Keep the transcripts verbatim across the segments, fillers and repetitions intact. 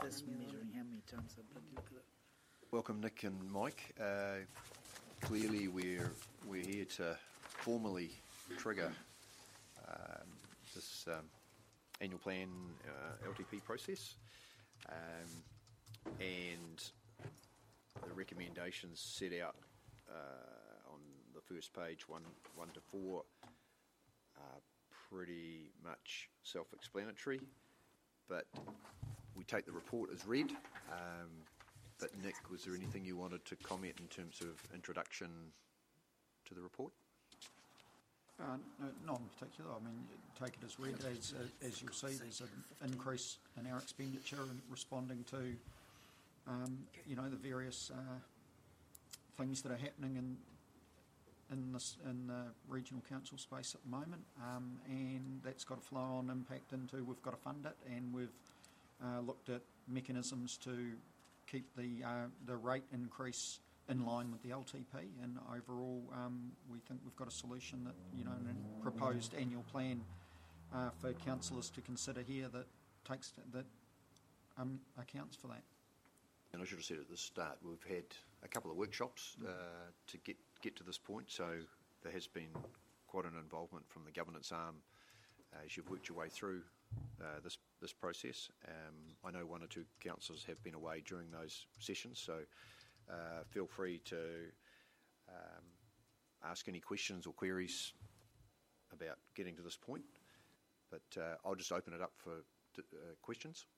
just measuring how many tonnes they've bloody look at it. Welcome, Nick and Mike. Uh, clearly, we're we're here to formally trigger um, this um, annual plan uh, L T P process, um, and the recommendations set out uh, on the first page, one one to four, are pretty much self-explanatory. But we take the report as read. Um, but Nick, was there anything you wanted to comment in terms of introduction to the report? Uh, no, not in particular. I mean, take it as read. As, uh, as you'll see, there's an increase in our expenditure in responding to, um, you know, the various uh, things that are happening in in this in the regional council space at the moment, um, and that's got a flow-on impact into we've got to fund it, and we've uh, looked at mechanisms to keep the uh, the rate increase in line with the L T P, and overall um, we think we've got a solution that, you know, a proposed annual plan uh, for councillors to consider here that takes that um, accounts for that. And I should have said at the start, we've had a couple of workshops uh, to get get to this point, so there has been quite an involvement from the governance arm uh, as you've worked your way through uh, this this process. Um, I know one or two councillors have been away during those sessions, so uh, feel free to um, ask any questions or queries about getting to this point. But uh, I'll just open it up for uh, questions.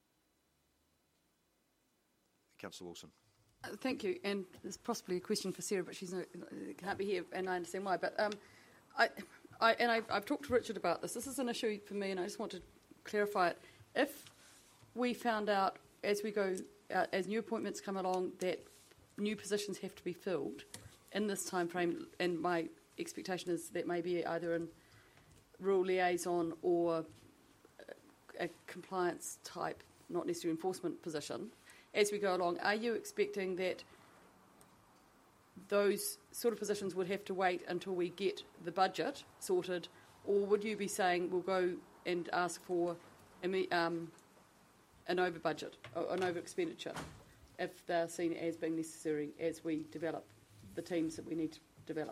Councillor Wilson. Uh, thank you, and there's possibly a question for Sarah, but she's no, can't be here, and I understand why. But um, I, I, and I've, I've talked to Richard about this. This is an issue for me, and I just want to clarify it. If we found out as we go, uh, as new appointments come along, that new positions have to be filled in this time frame, and my expectation is that maybe either in rural liaison or a, a compliance type, not necessarily enforcement position. As we go along, are you expecting that those sort of positions would have to wait until we get the budget sorted, or would you be saying we'll go and ask for um, an over budget, or an over expenditure, if they're seen as being necessary as we develop the teams that we need to develop?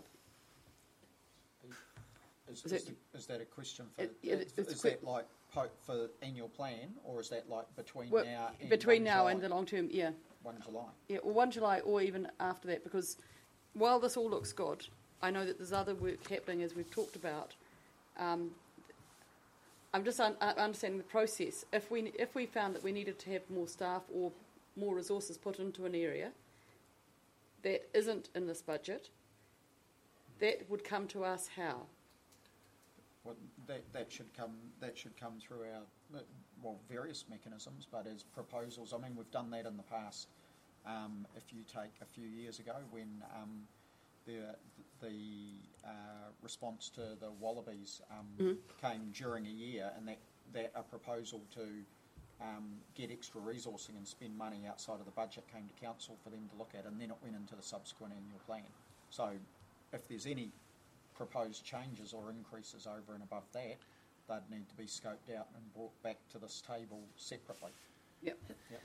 Is, is, is, that, the, is that a question for? It, it, is it's that like for annual plan, or is that like between well, now and between now July? and the long term? Yeah, one July. Yeah, or one July, or even after that. Because while this all looks good, I know that there's other work happening, as we've talked about. Um, I'm just un- understanding the process. If we if we found that we needed to have more staff or more resources put into an area that isn't in this budget, that would come to us how? Well, that that should come that should come through our well various mechanisms, but as proposals. I mean, we've done that in the past. Um, if you take a few years ago, when um, the the uh, response to the Wallabies um, mm-hmm. came during a year, and that that a proposal to um, get extra resourcing and spend money outside of the budget came to council for them to look at, and then it went into the subsequent annual plan. So, if there's any proposed changes or increases over and above that, they'd need to be scoped out and brought back to this table separately. Yep. Yep.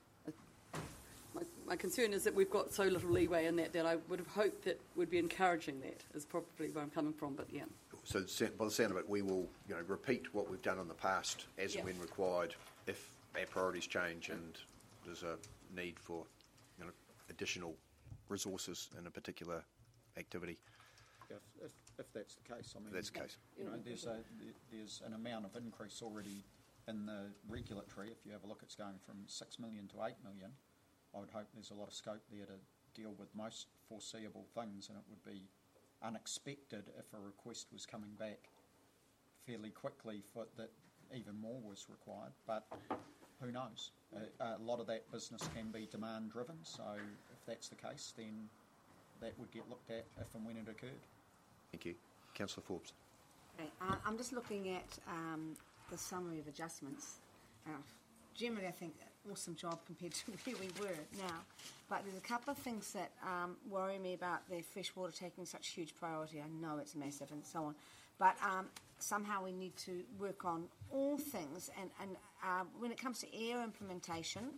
My, my concern is that we've got so little leeway in that that I would have hoped that we'd be encouraging that, is probably where I'm coming from, but yeah. So by the sound of it, we will, you know, repeat what we've done in the past as yep. and when required if our priorities change and there's a need for, you know, additional resources in a particular activity. If, if, if that's the case, I mean, that's the case. You know, there's a there's an amount of increase already in the regulatory. If you have a look, it's going from six million to eight million. I would hope there's a lot of scope there to deal with most foreseeable things, and it would be unexpected if a request was coming back fairly quickly for that even more was required. But who knows? A, a lot of that business can be demand driven. So if that's the case, then that would get looked at if and when it occurred. Thank you. Councillor Forbes. Okay, uh, I'm just looking at um, the summary of adjustments. Uh, generally, I think awesome job compared to where we were now. But there's a couple of things that um, worry me about the freshwater taking such huge priority. I know it's massive and so on. But um, somehow we need to work on all things. And, and uh, when it comes to air implementation,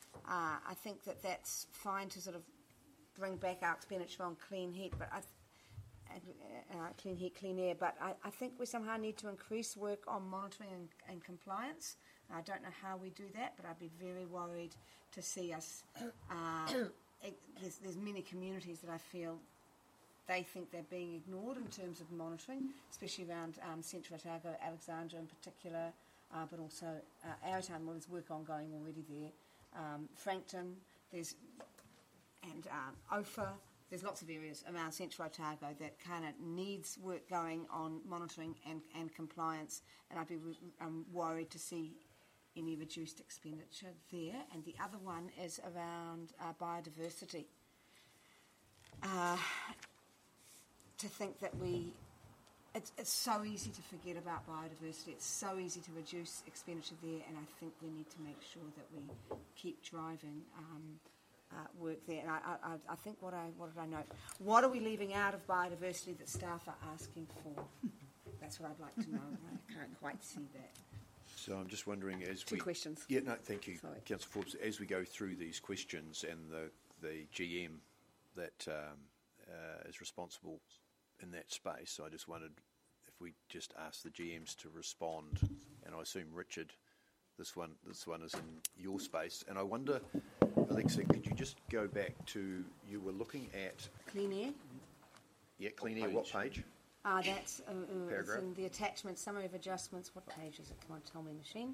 uh, I think that that's fine to sort of bring back our expenditure on clean heat, but I, uh, uh, clean heat, clean air. But I, I think we somehow need to increase work on monitoring and, and compliance. I don't know how we do that, but I'd be very worried to see us. Uh, it, there's, there's many communities that I feel they think they're being ignored in terms of monitoring, especially around um, Central Otago, Alexandra in particular, uh, but also uh, Arrowtown. Well, there's work ongoing already there. Um, Frankton, there's and um, Ophir. There's lots of areas around Central Otago that kind of needs work going on monitoring and, and compliance, and I'd be re- um, worried to see any reduced expenditure there. And the other one is around uh, biodiversity. Uh, to think that we, it's, it's so easy to forget about biodiversity, it's so easy to reduce expenditure there, and I think we need to make sure that we keep driving um, uh, work there. And I, I, I think what I, what did I note? What are we leaving out of biodiversity that staff are asking for? That's what I'd like to know. I can't quite see that. So I'm just wondering as Two we... questions. Yeah, no, thank you, Sorry. Councillor Forbes. As we go through these questions and the, the G M that um, uh, is responsible in that space, I just wondered if we just ask the G Ms to respond, and I assume Richard, this one, this one is in your space, and I wonder, Alexa, could you just go back to, you were looking at, Clean air? yeah, clean air, what page? Uh, that's uh, uh, it's Paragraph. in the attachment, summary of adjustments. What page is it? Come on, tell me, machine.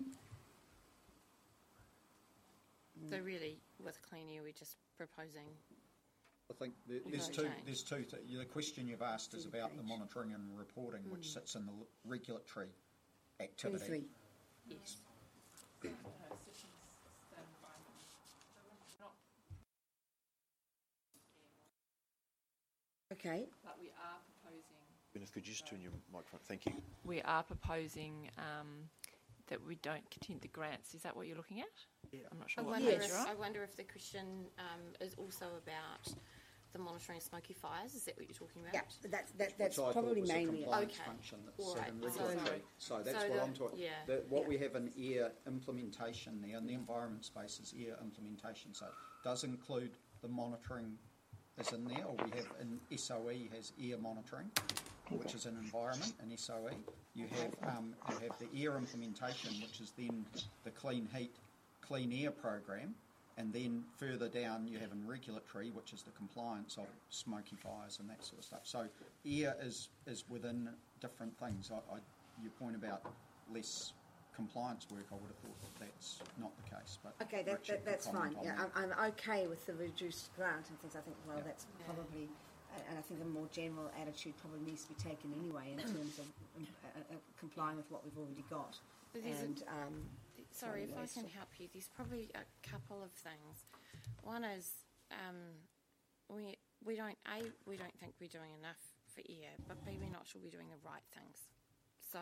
So really, with clean air, we're just proposing. I think there, there's No two. change. There's two. Th- the question you've asked is about the monitoring and reporting, which sits in the l- regulatory activity. twenty-three. Yes. Okay. But we are proposing, Gwyneth, could you just turn your microphone? Thank you. we are proposing um, that we don't continue the grants. Is that what you're looking at? Yeah. I'm not I sure what wonder, page if, you're on. I wonder if the question um, is also about the monitoring of smoky fires. Is that what you're talking about? Yeah, that's that, that's Which I thought probably was a mainly. compliance Okay. function that's All set right. in So- regulatory. So, that's so what the- I'm talking. yeah. The, what Yeah. we have in air implementation there, in the environment space, is air implementation. So it does include the monitoring is in there, or we have in S O E has air monitoring, which is an environment in S O E. You have um, you have the air implementation, which is then the clean heat, clean air program, and then further down you have in regulatory, which is the compliance of smoky fires and that sort of stuff. So air is is within different things. I, I, your point about less compliance work, I would have thought that that's not the case. But Okay, that, Richard that, that's could comment fine. on Yeah, that. I'm, I'm okay with the reduced grant and things. I think, well, Yeah. that's Yeah. probably, uh, and I think a more general attitude probably needs to be taken anyway in terms of um, uh, uh, complying with what we've already got. But there's a- And um, Sorry, if I Sorry, can help you, there's probably a couple of things. One is um, we we don't a we don't think we're doing enough for air, but b we're not sure we're doing the right things. So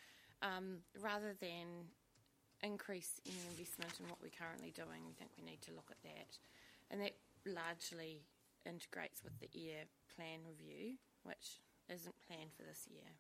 um, rather than increase any investment in what we're currently doing, we think we need to look at that, and that largely integrates with the air plan review, which isn't planned for this year.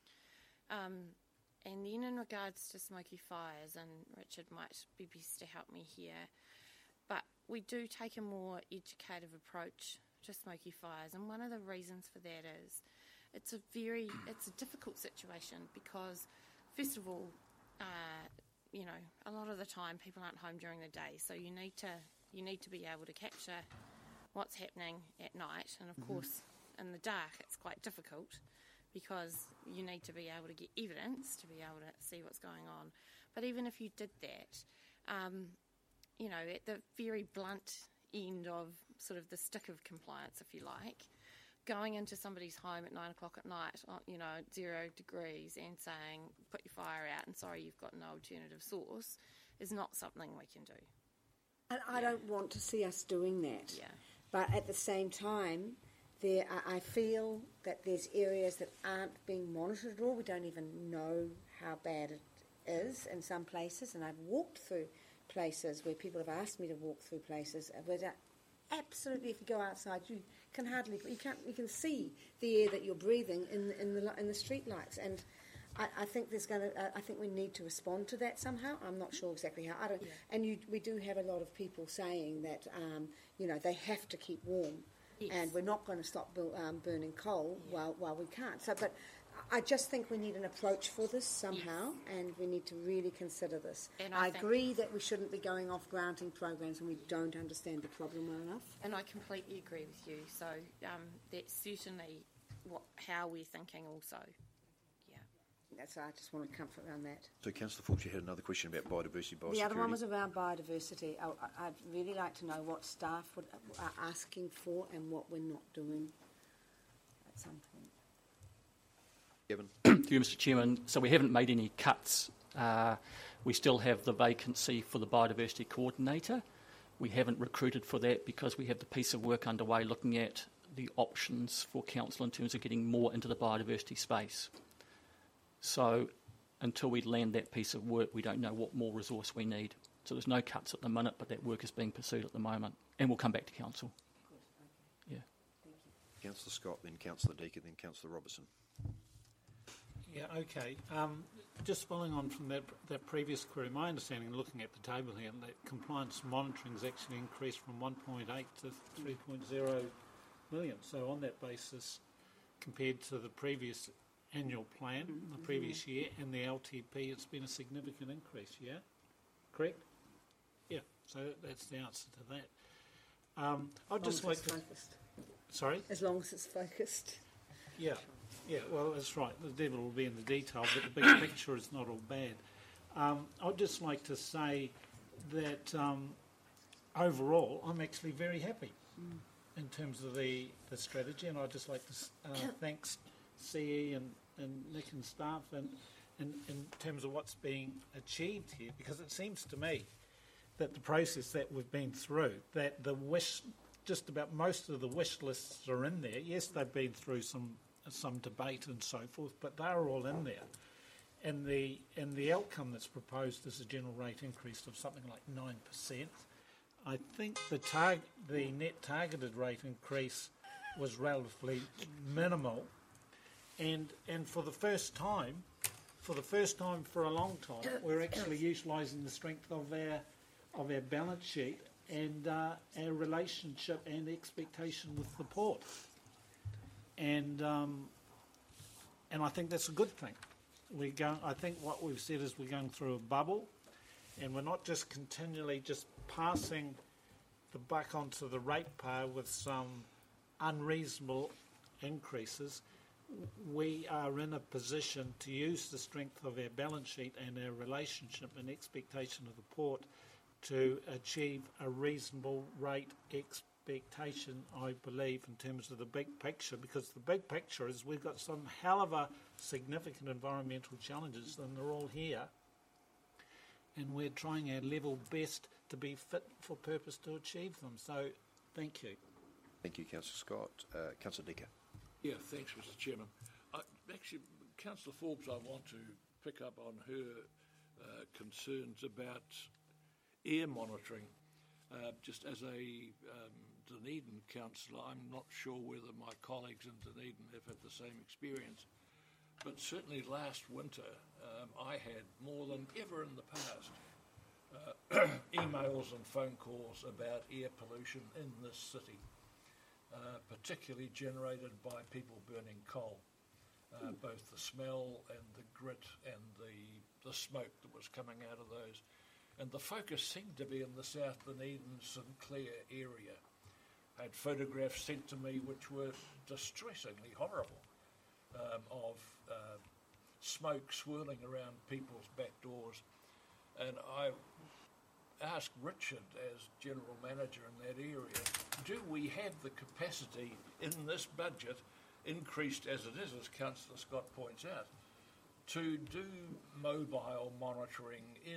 Um, And then in regards to smoky fires, and Richard might be best to help me here, but we do take a more educative approach to smoky fires, and one of the reasons for that is it's a very, it's a difficult situation because, first of all, uh, you know, a lot of the time people aren't home during the day, so you need to, you need to be able to capture what's happening at night, and of mm-hmm. course in the dark it's quite difficult, because you need to be able to get evidence to be able to see what's going on. But even if you did that, um, you know, at the very blunt end of sort of the stick of compliance, if you like, going into somebody's home at nine o'clock at night, you know, zero degrees, and saying, put your fire out and sorry, you've got no alternative source, is not something we can do. And I don't want to see us doing that. Yeah. But at the same time, there are, I feel that there's areas that aren't being monitored at all. We don't even know how bad it is in some places. And I've walked through places where people have asked me to walk through places where that absolutely, if you go outside, you can hardly, you can't, you can see the air that you're breathing in in the in the street lights. And I, I think there's going to. Uh, I think we need to respond to that somehow. I'm not sure exactly how. I don't. Yeah. And you, we do have a lot of people saying that um, you know they have to keep warm, Yes. and we're not going to stop bu- um, burning coal Yeah. while while we can't. So, but I just think we need an approach for this somehow, and we need to really consider this. And I, I think- agree that we shouldn't be going off granting programs when we don't understand the problem well enough. And I completely agree with you. So um, that's certainly what how we're thinking also. Yeah. That's I just want to comfort around that. So, Councillor Forbes, you had another question about biodiversity, biosecurity. The other one was around biodiversity. I, I- I'd really like to know what staff would, are asking for and what we're not doing at some point. Kevin. Thank you, Mister Chairman. So we haven't made any cuts. Uh, we still have the vacancy for the biodiversity coordinator. We haven't recruited for that because we have the piece of work underway looking at the options for council in terms of getting more into the biodiversity space. So until we land that piece of work, we don't know what more resource we need. So there's no cuts at the minute, but that work is being pursued at the moment, and we'll come back to council. Yeah. Councillor Scott, then Councillor Deaker, then Councillor Robertson. Yeah, okay. Um, just following on from that, that previous query, my understanding, looking at the table here, that compliance monitoring has actually increased from one point eight to three point zero million. So on that basis, compared to the previous annual plan, the previous year, and the L T P, it's been a significant increase, yeah? Correct? Yeah, so that's the answer to that. Um, I'd As just long as like it's to... focused. Sorry? As long as it's focused. Yeah, yeah, well, that's right. The devil will be in the detail, but the big picture is not all bad. Um, I'd just like to say that um, overall, I'm actually very happy mm. in terms of the, the strategy, and I'd just like to uh, thank C E and, and Nick and staff and, and in terms of what's being achieved here, because it seems to me that the process that we've been through, that the wish, just about most of the wish lists are in there. Yes, they've been through some some debate and so forth, but they're all in there. And the and the outcome that's proposed is a general rate increase of something like nine percent. I think the targ- the net targeted rate increase was relatively minimal, and and for the first time, for the first time for a long time, we're actually utilising the strength of our of our balance sheet and uh, our relationship and expectation with the port. And um, and I think that's a good thing. We go. I think what we've said is we're going through a bubble, and we're not just continually just passing the buck onto the ratepayer with some unreasonable increases. We are in a position to use the strength of our balance sheet and our relationship and expectation of the port to achieve a reasonable rate expectation, I believe, in terms of the big picture, because the big picture is we've got some hell of a significant environmental challenges, and they're all here, and we're trying our level best to be fit for purpose to achieve them. So, thank you. Thank you, Councillor Scott. Uh, Councillor Deaker. Yeah, thanks, Mister Chairman. I, actually, Councillor Forbes, I want to pick up on her uh, concerns about air monitoring. Uh, just as a um, Dunedin councillor, I'm not sure whether my colleagues in Dunedin have had the same experience, but certainly last winter um, I had more than ever in the past uh, emails and phone calls about air pollution in this city, uh, particularly generated by people burning coal. Uh, both the smell and the grit and the, the smoke that was coming out of those. And the focus seemed to be in the South Dunedin Sinclair area. I had photographs sent to me which were distressingly horrible um, of uh, smoke swirling around people's back doors. And I asked Richard, as General Manager in that area, do we have the capacity in this budget, increased as it is, as Councillor Scott points out, to do mobile monitoring in...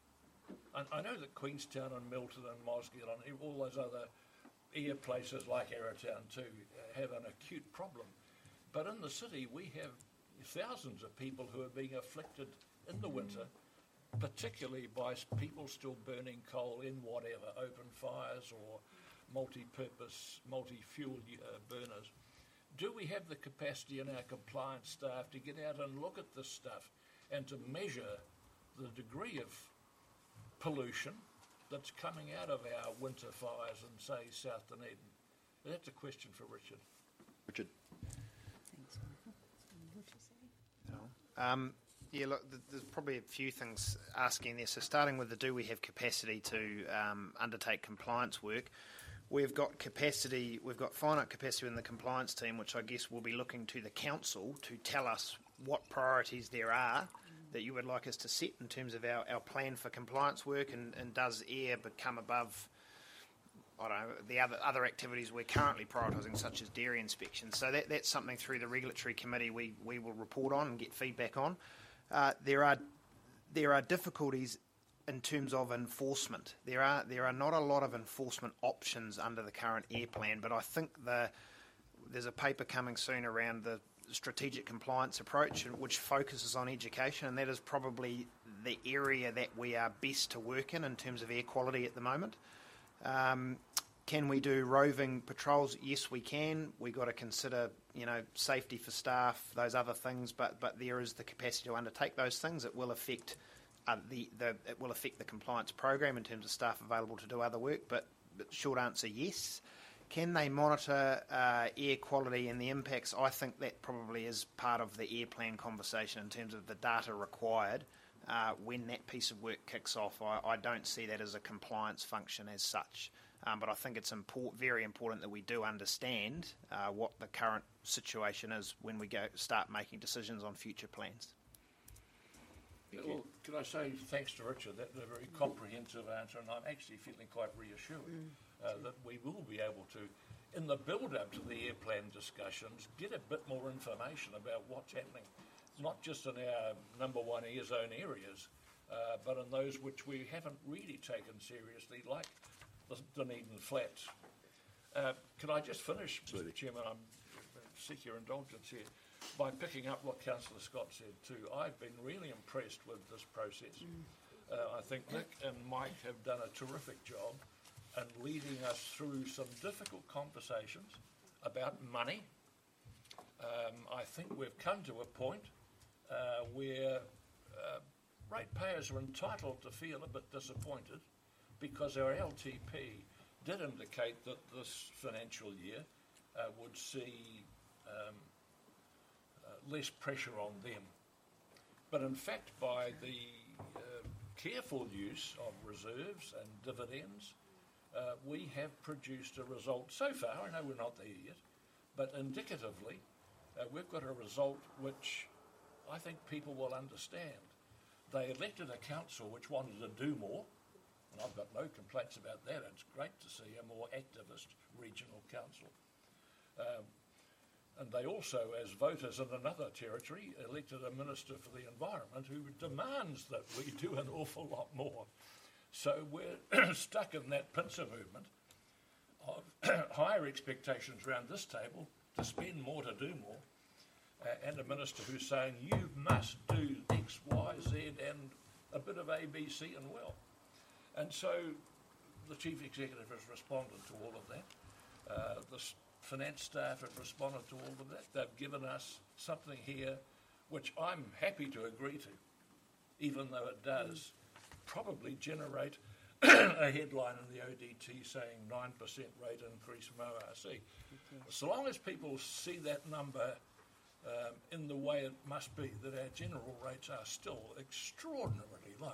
I know that Queenstown and Milton and Mosgiel and all those other air places like Arrowtown too have an acute problem. But in the city we have thousands of people who are being afflicted in the winter, particularly by people still burning coal in whatever, open fires or multi-purpose, multi-fuel uh, burners. do we have the capacity in our compliance staff to get out and look at this stuff and to measure the degree of pollution that's coming out of our winter fires in, say, South Dunedin? That's a question for Richard. Richard. Thanks, Michael. What you say? Um, yeah, look, th- there's probably a few things asking there. So starting with the do we have capacity to um, undertake compliance work, we've got capacity, we've got finite capacity in the compliance team, which I guess will be looking to the council to tell us what priorities there are that you would like us to set in terms of our, our plan for compliance work, and, and does air become above, I don't know, the other other activities we're currently prioritising, such as dairy inspections. So that, that's something through the regulatory committee we, we will report on and get feedback on. Uh, there are there are difficulties in terms of enforcement. There are there are not a lot of enforcement options under the current air plan, but I think the there's a paper coming soon around the strategic compliance approach, which focuses on education, and that is probably the area that we are best to work in in terms of air quality at the moment. Um, can we do roving patrols? Yes, we can. We've got to consider, you know, safety for staff, those other things, but but there is the capacity to undertake those things. It will affect uh, the, the it will affect the compliance program in terms of staff available to do other work, but, but short answer, yes. Can they monitor uh, air quality and the impacts? I think that probably is part of the air plan conversation in terms of the data required uh, when that piece of work kicks off. I, I don't see that as a compliance function as such, um, but I think it's import, very important that we do understand uh, what the current situation is when we go start making decisions on future plans. Yeah, well, can I say thanks to Richard? That's a very comprehensive answer, and I'm actually feeling quite reassured mm. uh, that we will be able to, in the build-up to the air plan discussions, get a bit more information about what's happening, not just in our number one air zone areas, uh, but in those which we haven't really taken seriously, like the Dunedin Flats. Uh, can I just finish, Absolutely. Mister Chairman? I'm seek your indulgence here. By picking up what Councillor Scott said too, I've been really impressed with this process. Mm. Uh, I think Nick and Mike have done a terrific job in leading us through some difficult conversations about money. Um, I think we've come to a point uh, where uh, ratepayers are entitled to feel a bit disappointed because our L T P did indicate that this financial year uh, would see um, less pressure on them. But in fact, by the uh, careful use of reserves and dividends, uh, we have produced a result so far. I know we're not there yet, but indicatively, uh, we've got a result which I think people will understand. They elected a council which wanted to do more, and I've got no complaints about that. It's great to see a more activist regional council. Um, And they also, as voters in another territory, elected a Minister for the Environment who demands that we do an awful lot more. So we're stuck in that pincer movement of higher expectations around this table to spend more, to do more, uh, and a Minister who's saying you must do X, Y, Z, and a bit of A, B, C, and well. And so the Chief Executive has responded to all of that. Uh, the finance staff have responded to all of that. They've given us something here which I'm happy to agree to, even though it does probably generate a headline in the O D T saying nine percent rate increase from O R C. Okay. So long as people see that number um, in the way it must be, that our general rates are still extraordinarily low.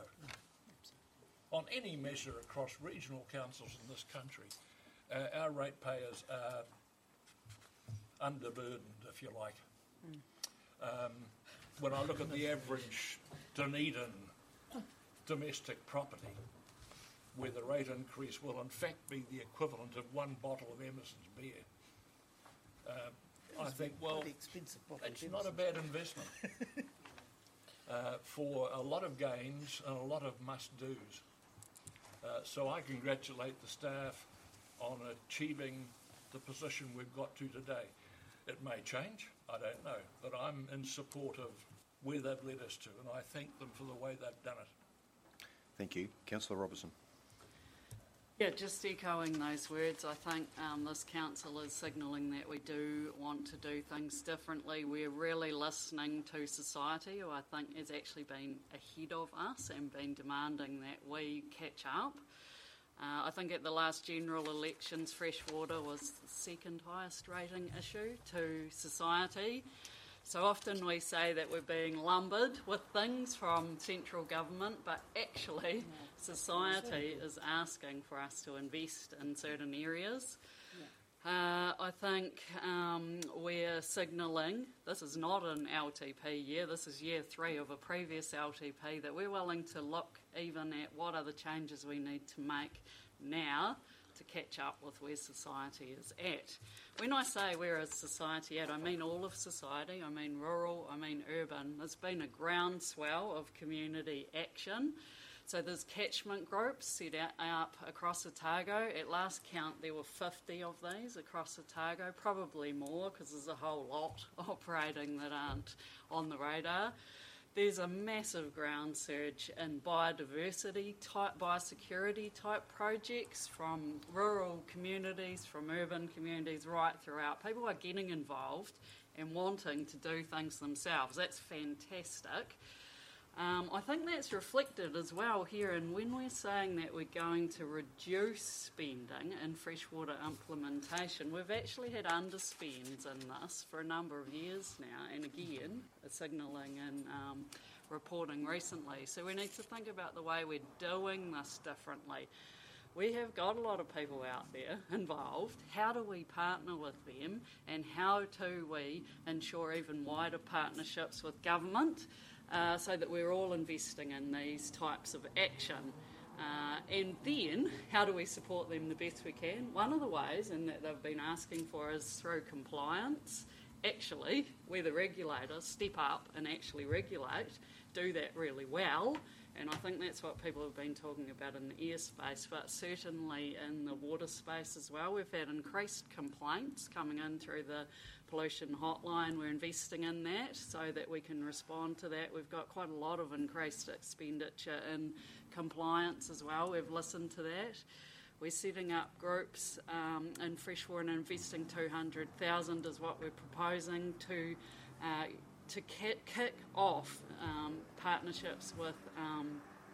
On any measure across regional councils in this country, uh, our ratepayers are underburdened, if you like. Mm. Um, when I look at the average Dunedin domestic property, where the rate increase will in fact be the equivalent of one bottle of Emerson's beer, uh, I think, well, it's not a bad investment uh, for a lot of gains and a lot of must-dos. Uh, so I congratulate the staff on achieving the position we've got to today. It may change, I don't know, but I'm in support of where they've led us to, and I thank them for the way they've done it. Thank you. Councillor Robertson. Yeah, just echoing those words, I think um, this council is signalling that we do want to do things differently. We're really listening to society, who I think has actually been ahead of us and been demanding that we catch up. Uh, I think at the last general elections, freshwater was the second highest rating issue to society. So often we say that we're being lumbered with things from central government, but actually society is asking for us to invest in certain areas. Uh, I think um, we're signalling, this is not an L T P year, this is year three of a previous L T P, that we're willing to look even at what are the changes we need to make now to catch up with where society is at. When I say where is society at, I mean all of society, I mean rural, I mean urban. There's been a groundswell of community action. So there's catchment groups set out, up across Otago. At last count there were fifty of these across Otago, probably more because there's a whole lot operating that aren't on the radar. There's a massive ground surge in biodiversity type, biosecurity type projects from rural communities, from urban communities, right throughout. People are getting involved and wanting to do things themselves. That's fantastic. Um, I think that's reflected as well here, and when we're saying that we're going to reduce spending in freshwater implementation, we've actually had underspends in this for a number of years now, and again, a signalling and um, reporting recently. So we need to think about the way we're doing this differently. We have got a lot of people out there involved. How do we partner with them, and how do we ensure even wider partnerships with government uh, so that we're all investing in these types of action? Uh, and then, how do we support them the best we can? One of the ways, and that they've been asking for, is through compliance. Actually, where the regulators step up and actually regulate, do that really well. And I think that's what people have been talking about in the airspace, but certainly in the water space as well. We've had increased complaints coming in through the pollution hotline. We're investing in that so that we can respond to that. We've got quite a lot of increased expenditure in compliance as well. We've listened to that. We're setting up groups um, in freshwater and investing two hundred thousand dollars is what we're proposing to uh, to kick, kick off um, partnerships with um,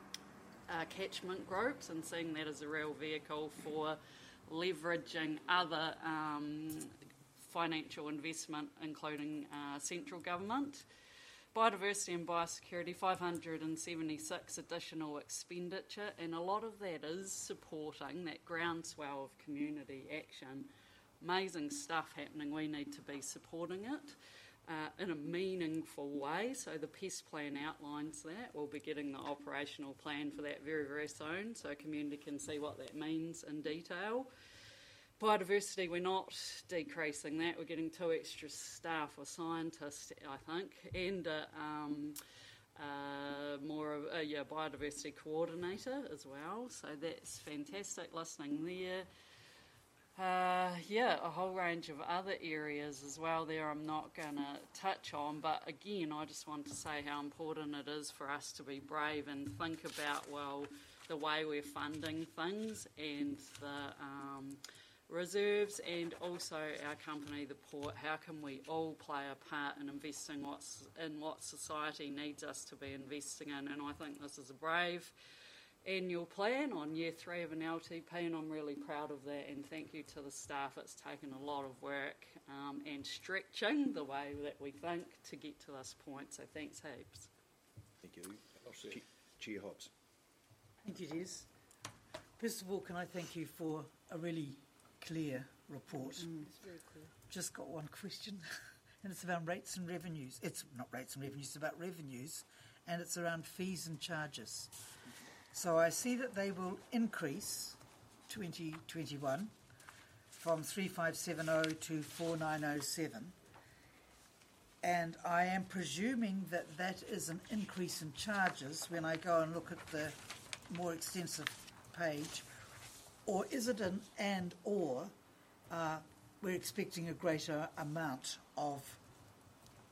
uh, catchment groups, and seeing that as a real vehicle for leveraging other um, financial investment, including uh, central government. Biodiversity and biosecurity, five hundred seventy-six additional expenditure, and a lot of that is supporting that groundswell of community action. Amazing stuff happening, we need to be supporting it uh, in a meaningful way. So the PEST plan outlines that. We'll be getting the operational plan for that very, very soon, so community can see what that means in detail. Biodiversity, we're not decreasing that. We're getting two extra staff or scientists, I think, and a, um, uh, more of a yeah, biodiversity coordinator as well. So that's fantastic, listening there. Uh, yeah, a whole range of other areas as well there I'm not going to touch on, but again, I just want to say how important it is for us to be brave and think about, well, the way we're funding things and the um, reserves, and also our company, the Port. How can we all play a part in investing what's in what society needs us to be investing in? And I think this is a brave annual plan on year three of an L T P, and I'm really proud of that, and thank you to the staff. It's taken a lot of work um, and stretching the way that we think to get to this point, so thanks heaps. Thank you. Che- Chair Hobbs. Thank you, Des. First of all, can I thank you for a really clear report. Mm, it's very clear. Just got one question, and it's about rates and revenues. It's not rates and revenues, it's about revenues, and it's around fees and charges. So I see that they will increase twenty twenty-one from three five seven zero to four nine zero seven, and I am presuming that that is an increase in charges when I go and look at the more extensive page. Or is it an and or uh, we're expecting a greater amount of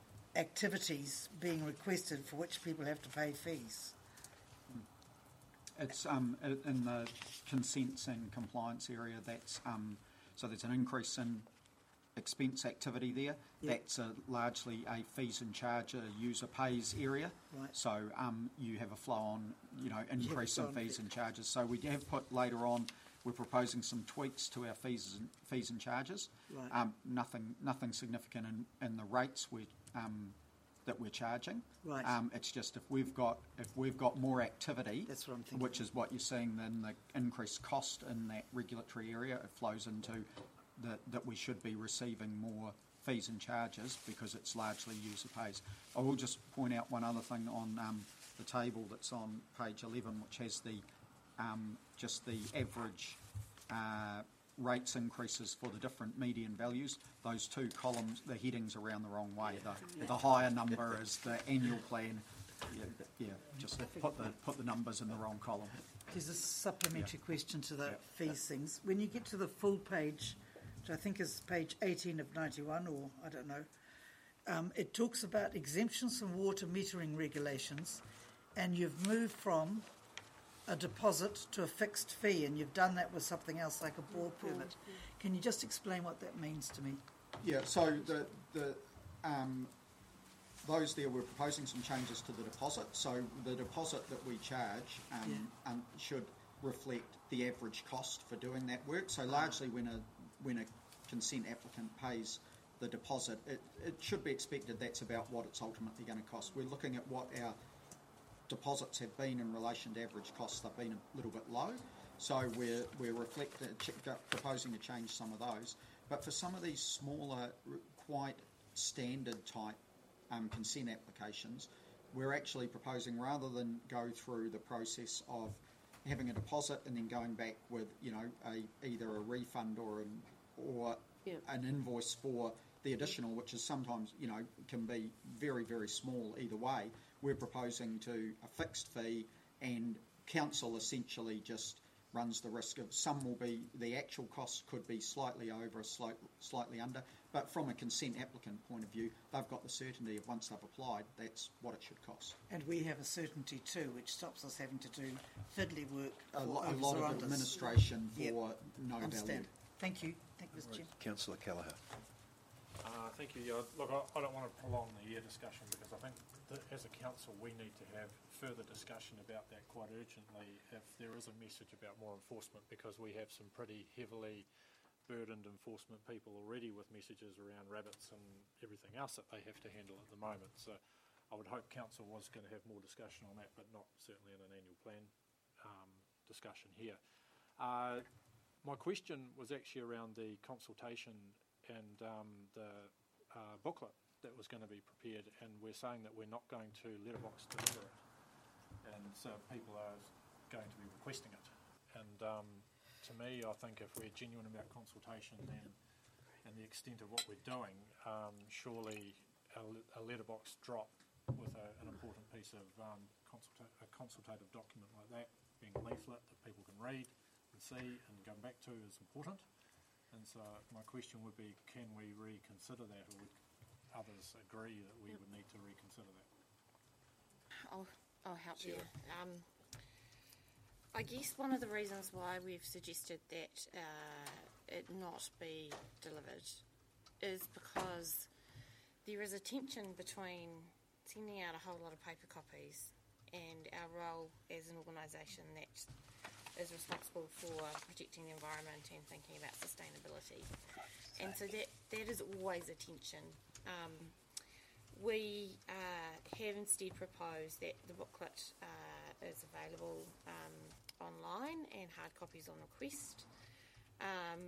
activities being requested for which people have to pay fees? it's um, i- in the consents and compliance area. That's um, so there's an increase in expense activity there. Yeah. That's a, largely a fees and charge, a user pays area. Right. So um, you have a flow on, you know, increase in flow on fees effect. and charges. So we have put later on, we're proposing some tweaks to our fees and fees and charges. Right. Um, nothing, nothing significant in, in the rates we um, that we're charging. Right. Um, it's just if we've got if we've got more activity, That's what I'm thinking. which is what you're seeing, then the increased cost in that regulatory area, it flows into the, that we should be receiving more fees and charges because it's largely user pays. I will just point out one other thing on um, the table that's on page eleven, which has the um, just the average uh, rates increases for the different median values. Those two columns, the headings are around the wrong way. The, the higher number is the annual plan. Yeah, yeah, just put the put the numbers in the wrong column. There's a supplementary question to the Yeah. fees things. When you get to the full page, which I think is page eighteen of ninety-one, or I don't know, um, it talks about exemptions from water metering regulations, and you've moved from a deposit to a fixed fee, and you've done that with something else like a bore permit. Can you just explain what that means to me? Yeah, so the, the um, those there, we're proposing some changes to the deposit. So the deposit that we charge um, Yeah. um, should reflect the average cost for doing that work. So largely when a when a consent applicant pays the deposit, it, it should be expected that's about what it's ultimately going to cost. We're looking at what our deposits have been in relation to average costs. They've been a little bit low. So we're, we're reflecting, proposing to change some of those. But for some of these smaller, quite standard type um, consent applications, we're actually proposing, rather than go through the process of having a deposit and then going back with, you know, a, either a refund or an, or Yeah. an invoice for the additional, which is sometimes, you know, can be very, very small either way. We're proposing to a fixed fee, and council essentially just runs the risk of some will be, the actual cost could be slightly over, slight, slightly under, but from a consent applicant point of view, they've got the certainty of once they've applied, that's what it should cost. And we have a certainty too, which stops us having to do fiddly work A, for lo- a overs lot or of unders. administration for Yep. no value. Understand. Thank you. Thank you, Mister Chair. Councillor Kelleher. Uh, thank you. Yeah, look, I, I don't want to prolong the year discussion because I think that as a council we need to have further discussion about that quite urgently if there is a message about more enforcement, because we have some pretty heavily burdened enforcement people already with messages around rabbits and everything else that they have to handle at the moment. So I would hope council was going to have more discussion on that, but not certainly in an annual plan um, discussion here. Uh, my question was actually around the consultation and um, the uh, booklet that was going to be prepared, and we're saying that we're not going to letterbox deliver it, and so people are going to be requesting it. And um, to me, I think if we're genuine about consultation then and the extent of what we're doing, um, surely a, a letterbox drop with a, an important piece of um, consulta- a consultative document like that, being a leaflet that people can read and see and go back to, is important. And so my question would be, can we reconsider that, or would others agree that we would need to reconsider that? I'll, I'll help you. Um, I guess one of the reasons why we've suggested that uh, it not be delivered is because there is a tension between sending out a whole lot of paper copies and our role as an organisation that is responsible for protecting the environment and thinking about sustainability. And so that, that is always a tension. Um, we uh, have instead proposed that the booklet uh, is available um, online and hard copies on request. Um,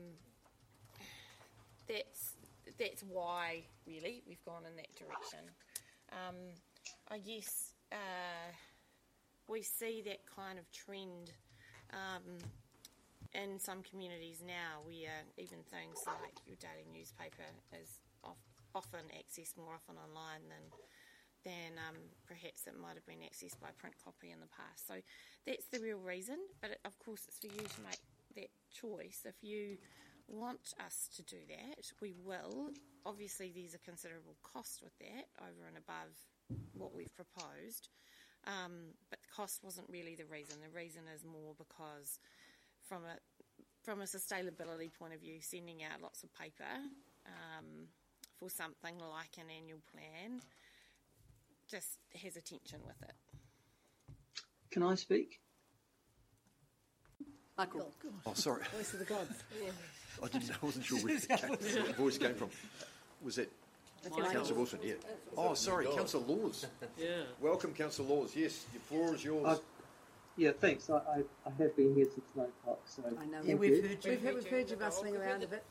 that's, that's why, really, we've gone in that direction. Um, I guess uh, we see that kind of trend Um, in some communities now, where even things like your daily newspaper is of, often accessed more often online than than um, perhaps it might have been accessed by print copy in the past. So that's the real reason. But it, of course, it's for you to make that choice. If you want us to do that, we will. Obviously, there's a considerable cost with that over and above what we've proposed. Um, but the cost wasn't really the reason. The reason is more because from a from a sustainability point of view, sending out lots of paper um, for something like an annual plan just has a tension with it. Can I speak? Michael. Oh, sorry. Voice of the gods. Yeah. I didn't know, I wasn't sure where, the, where the voice came from. Was it Councillor Wilson? Yeah. Oh, sorry, Councillor Laws. Yeah. Welcome, Councillor Laws. Yes, the floor is yours. Uh, yeah, thanks. I, I, I have been here since nine o'clock, so. I know. Yeah, thank we've you. heard you. We've, heard- we've heard you bustling around a bit.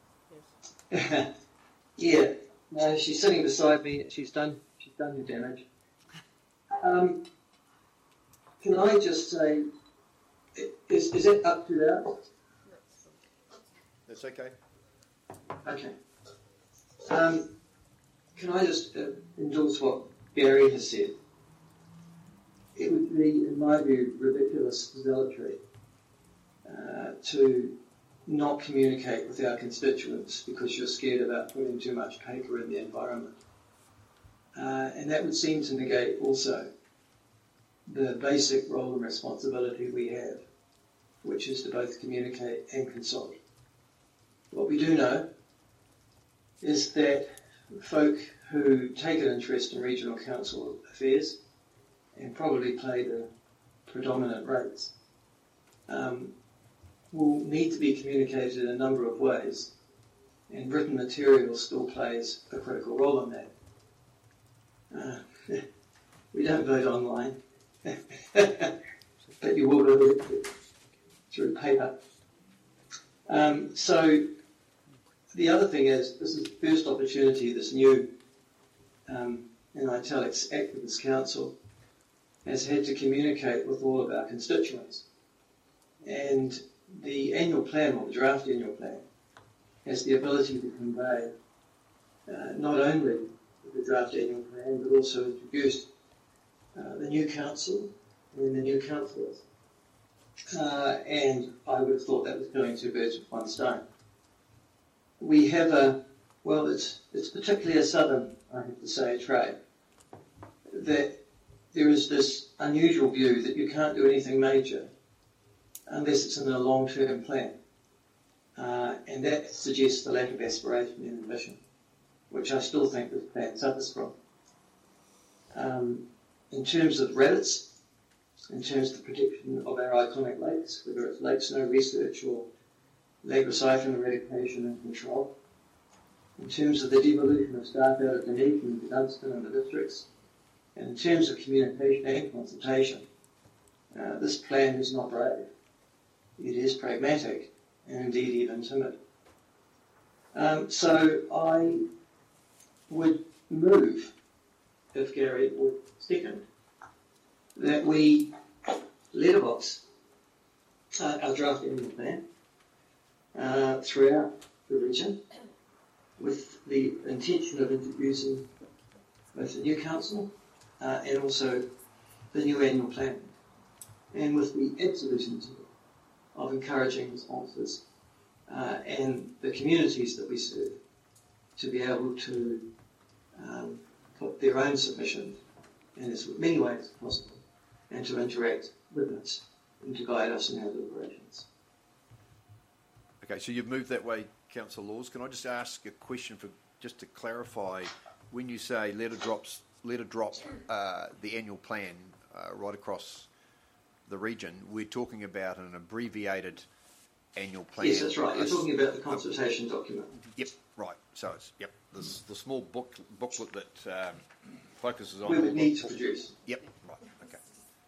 Yeah, no, she's sitting beside me. She's done. She's done her damage. Um, can I just say, is is it up to that? That's okay. Okay. Um, can I just uh, endorse what Gary has said? It would be, in my view, ridiculous zealotry uh, to not communicate with our constituents because you're scared about putting too much paper in the environment. Uh, and that would seem to negate also the basic role and responsibility we have, which is to both communicate and consult. What we do know is that folk who take an interest in regional council affairs and probably play the predominant rates um, will need to be communicated in a number of ways, and written material still plays a critical role in that. Uh, we don't vote online, but you will vote through paper. Um, so the other thing is, this is the first opportunity this new, um, in italics, activist council has had to communicate with all of our constituents. And the annual plan, or the draft annual plan, has the ability to convey uh, not only the draft annual plan, but also introduce uh, the new council and the new councillors. Uh, and I would have thought that was killing two birds with one stone. We have a, well, it's, it's particularly a southern, I have to say, trait, that there is this unusual view that you can't do anything major unless it's in a long-term plan. Uh, and that suggests a lack of aspiration and ambition, which I still think this plan suffers from. Um, in terms of rabbits, in terms of the protection of our iconic lakes, whether it's lake snow research or lake recycling eradication and control, in terms of the devolution of staff out of Dunedin to Dunstan and the districts, and in terms of communication and consultation, uh, this plan is not brave. It is pragmatic and indeed even timid. Um, so I would move, if Gary would second, that we letterbox uh, our draft annual plan uh, throughout the region with the intention of introducing both the new council uh, and also the new annual plan, and with the absolute intent of encouraging responses uh, and the communities that we serve to be able to um, put their own submissions in as many ways as possible and to interact with us and to guide us in our deliberations. Okay, so you've moved that way, Councillor Laws. Can I just ask a question for just to clarify? When you say let it drops, let it drop uh, the annual plan uh, right across the region, we're talking about an abbreviated annual plan. Yes, that's right. You're talking about the consultation document. Yep, right. So it's yep, the, the small book booklet that um, focuses on. We would need to produce. Yep, right. Okay.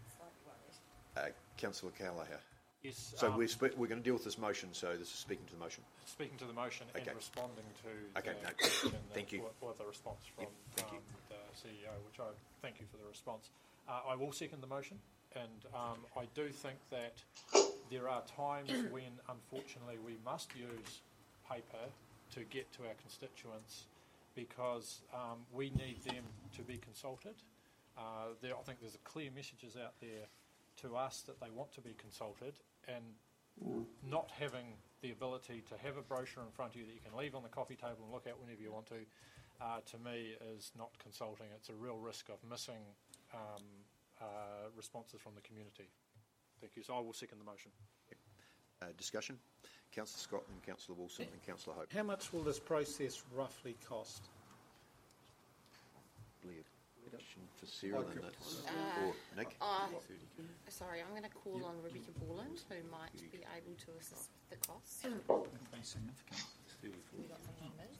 Uh, Councillor Callagher. Yes. So um, we're sp- we're going to deal with this motion. So this is speaking to the motion. Speaking to the motion Okay. and responding to Okay, the no, question thank that- you. with, with a response from Yep, thank um, you. the C E O, which I thank you for the response. Uh, I will second the motion, and um, I do think that there are times when, unfortunately, we must use paper to get to our constituents because um, we need them to be consulted. Uh, there, I think there's a clear messages out there to us that they want to be consulted, and not having the ability to have a brochure in front of you that you can leave on the coffee table and look at whenever you want to, uh, to me is not consulting. It's a real risk of missing um, uh, responses from the community. Thank you. So I will second the motion. Uh, discussion? Councillor Scott and Councillor Wilson and Councillor Hope. How much will this process roughly cost? Probably a question for Sarah then that's, Uh, or Nick. Uh, sorry, I'm going to call on Rebecca Borland, who might be able to assist with the cost. It'd be significant. We got the numbers.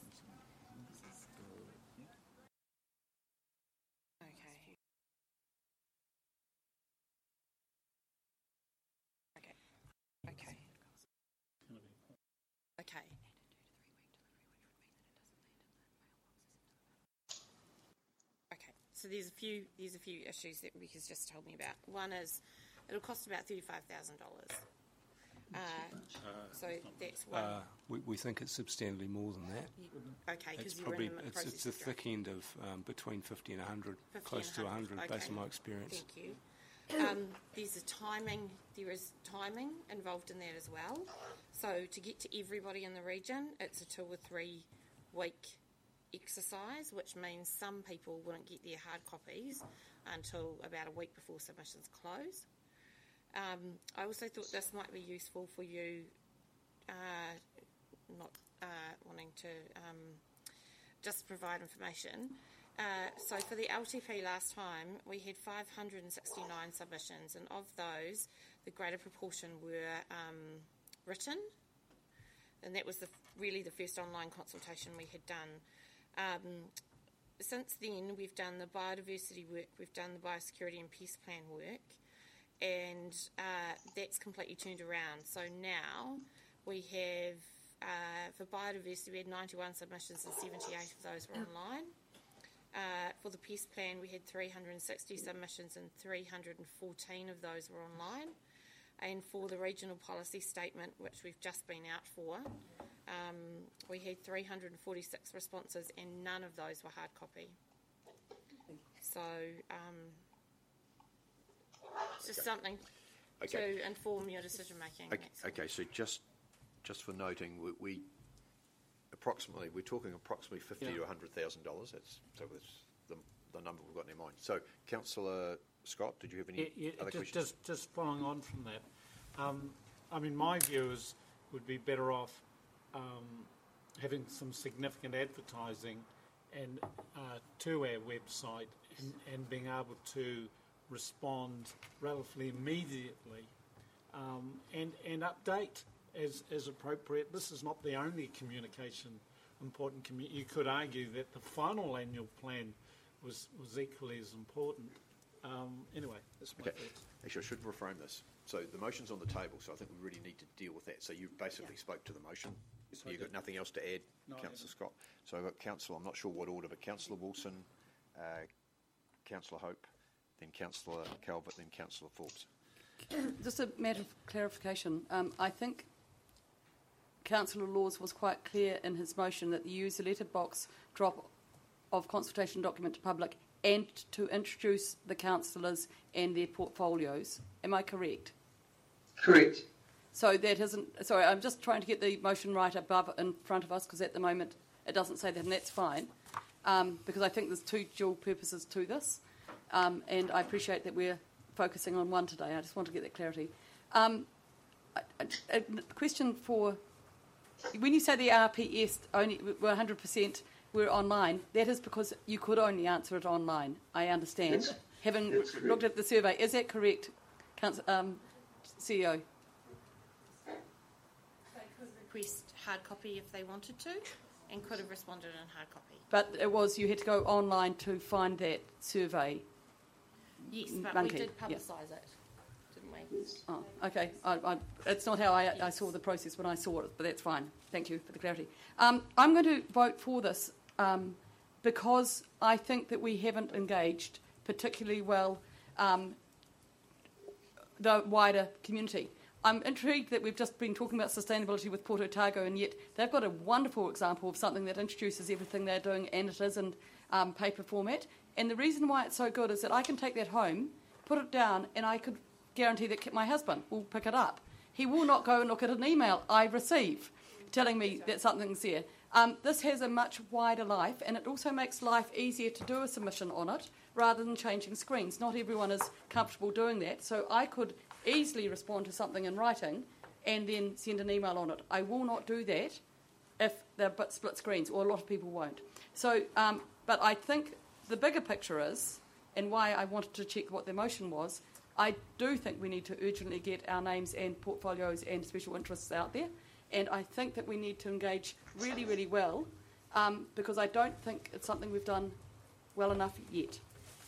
Okay. Okay. Okay. Okay. Okay. So there's a few there's a few issues that Rebecca's just told me about. One is it'll cost about thirty-five thousand dollars. Uh, so that's one. Uh, we, we think it's substantially more than that. You, okay, it's because you're probably in the it's, process it's the of thick end of um, between fifty and one hundred, close to one hundred, okay. based on my experience. Thank you. Um, there's a timing. There is timing involved in that as well. So to get to everybody in the region, it's a two or three week exercise, which means some people wouldn't get their hard copies until about a week before submissions close. Um, I also thought this might be useful for you, uh, not uh, wanting to um, just provide information. Uh, so for the L T P last time, we had five hundred sixty-nine submissions, and of those, the greater proportion were um, written, and that was the, really the first online consultation we had done. Um, since then, we've done the biodiversity work, we've done the biosecurity and pest plan work, and uh, that's completely turned around. So now we have, uh, for biodiversity, we had ninety-one submissions and seventy-eight of those were online. Uh, for the pest plan, we had three hundred sixty submissions and three hundred fourteen of those were online. And for the regional policy statement, which we've just been out for, um, we had three hundred forty-six responses and none of those were hard copy. So um, it's just Okay. something Okay. to inform your decision making. Okay, okay, so just just for noting, we, we approximately we're talking approximately fifty Yeah. to one hundred thousand dollars. That's so that's the the number we've got in our mind. So, Councillor Scott, did you have any Yeah, yeah, other just, questions? just, just following on from that, um, I mean, my view is would be better off um, having some significant advertising and uh, to our website and, and being able to respond relatively immediately um, and, and update as, as appropriate. This is not the only communication important. Commu- you could argue that the final annual plan was, was equally as important. Um, anyway, that's my Okay. thoughts. Actually, I should reframe this. So the motion's on the table, so I think we really need to deal with that. So you basically Yeah. spoke to the motion. Yes, I You've did. got nothing else to add, No, I Councillor haven't. Scott. So I've got Councillor, I'm not sure what order, but Councillor Wilson, uh, Councillor Hope, then Councillor Calvert, then Councillor Forbes. Just a matter of clarification. Um, I think Councillor Laws was quite clear in his motion that the user letterbox drop of consultation document to public and to introduce the councillors and their portfolios. Am I correct? Correct. So that isn't. Sorry, I'm just trying to get the motion right above in front of us because at the moment it doesn't say that, and that's fine. Um, because I think there's two dual purposes to this, um, and I appreciate that we're focusing on one today. I just want to get that clarity. Um, a, a, a question for when you say the R P S only were one hundred percent were online. That is because you could only answer it online. I understand. That's- Having that's correct. looked at the survey, is that correct, Council, um, C E O? They could request hard copy if they wanted to, and could have responded in hard copy. But it was you had to go online to find that survey. Yes, but Monkey, we did yeah. publicise it, didn't we? Oh, okay. I, I, it's not how I, I saw the process when I saw it, but that's fine. Thank you for the clarity. Um, I'm going to vote for this um, because I think that we haven't engaged particularly well um, the wider community. I'm intrigued that we've just been talking about sustainability with Port Otago, and yet they've got a wonderful example of something that introduces everything they're doing, and it is in um, paper format. And the reason why it's so good is that I can take that home, put it down, and I could guarantee that my husband will pick it up. He will not go and look at an email I receive telling me that something's there. Um, this has a much wider life, and it also makes life easier to do a submission on it, rather than changing screens. Not everyone is comfortable doing that, so I could easily respond to something in writing and then send an email on it. I will not do that if they're split screens, or a lot of people won't. So, um, but I think the bigger picture is, and why I wanted to check what the motion was, I do think we need to urgently get our names and portfolios and special interests out there, and I think that we need to engage really, really well, um, because I don't think it's something we've done well enough yet.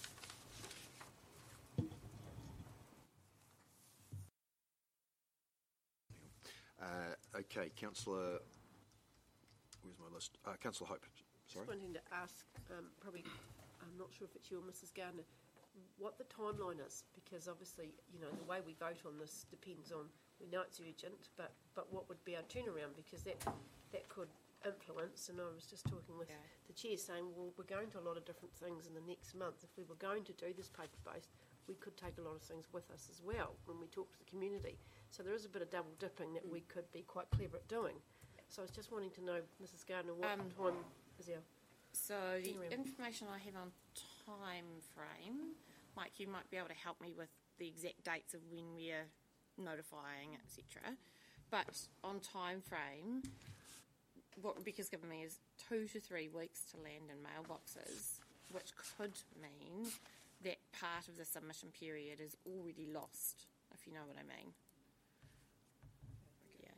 Uh, okay, Councillor. Where's my list? Uh, Councillor Hope. Sorry. Just wanting to ask, um, probably, I'm not sure if it's you or Missus Gardner, what the timeline is, because obviously, you know, the way we vote on this depends on, we know it's urgent, but, but what would be our turnaround, because that that could influence, and I was just talking with yeah. the chair saying, well, we're going to a lot of different things in the next month. If we were going to do this paper-based, we could take a lot of things with us as well when we talk to the community. So there is a bit of double dipping that mm. we could be quite clever at doing. So I was just wanting to know, Missus Gardner, what um, time is our So the turnaround? Information I have on time frame, Mike, you might be able to help me with the exact dates of when we're notifying, et cetera. But on time frame, what Rebecca's given me is two to three weeks to land in mailboxes, which could mean that part of the submission period is already lost, if you know what I mean. Yeah.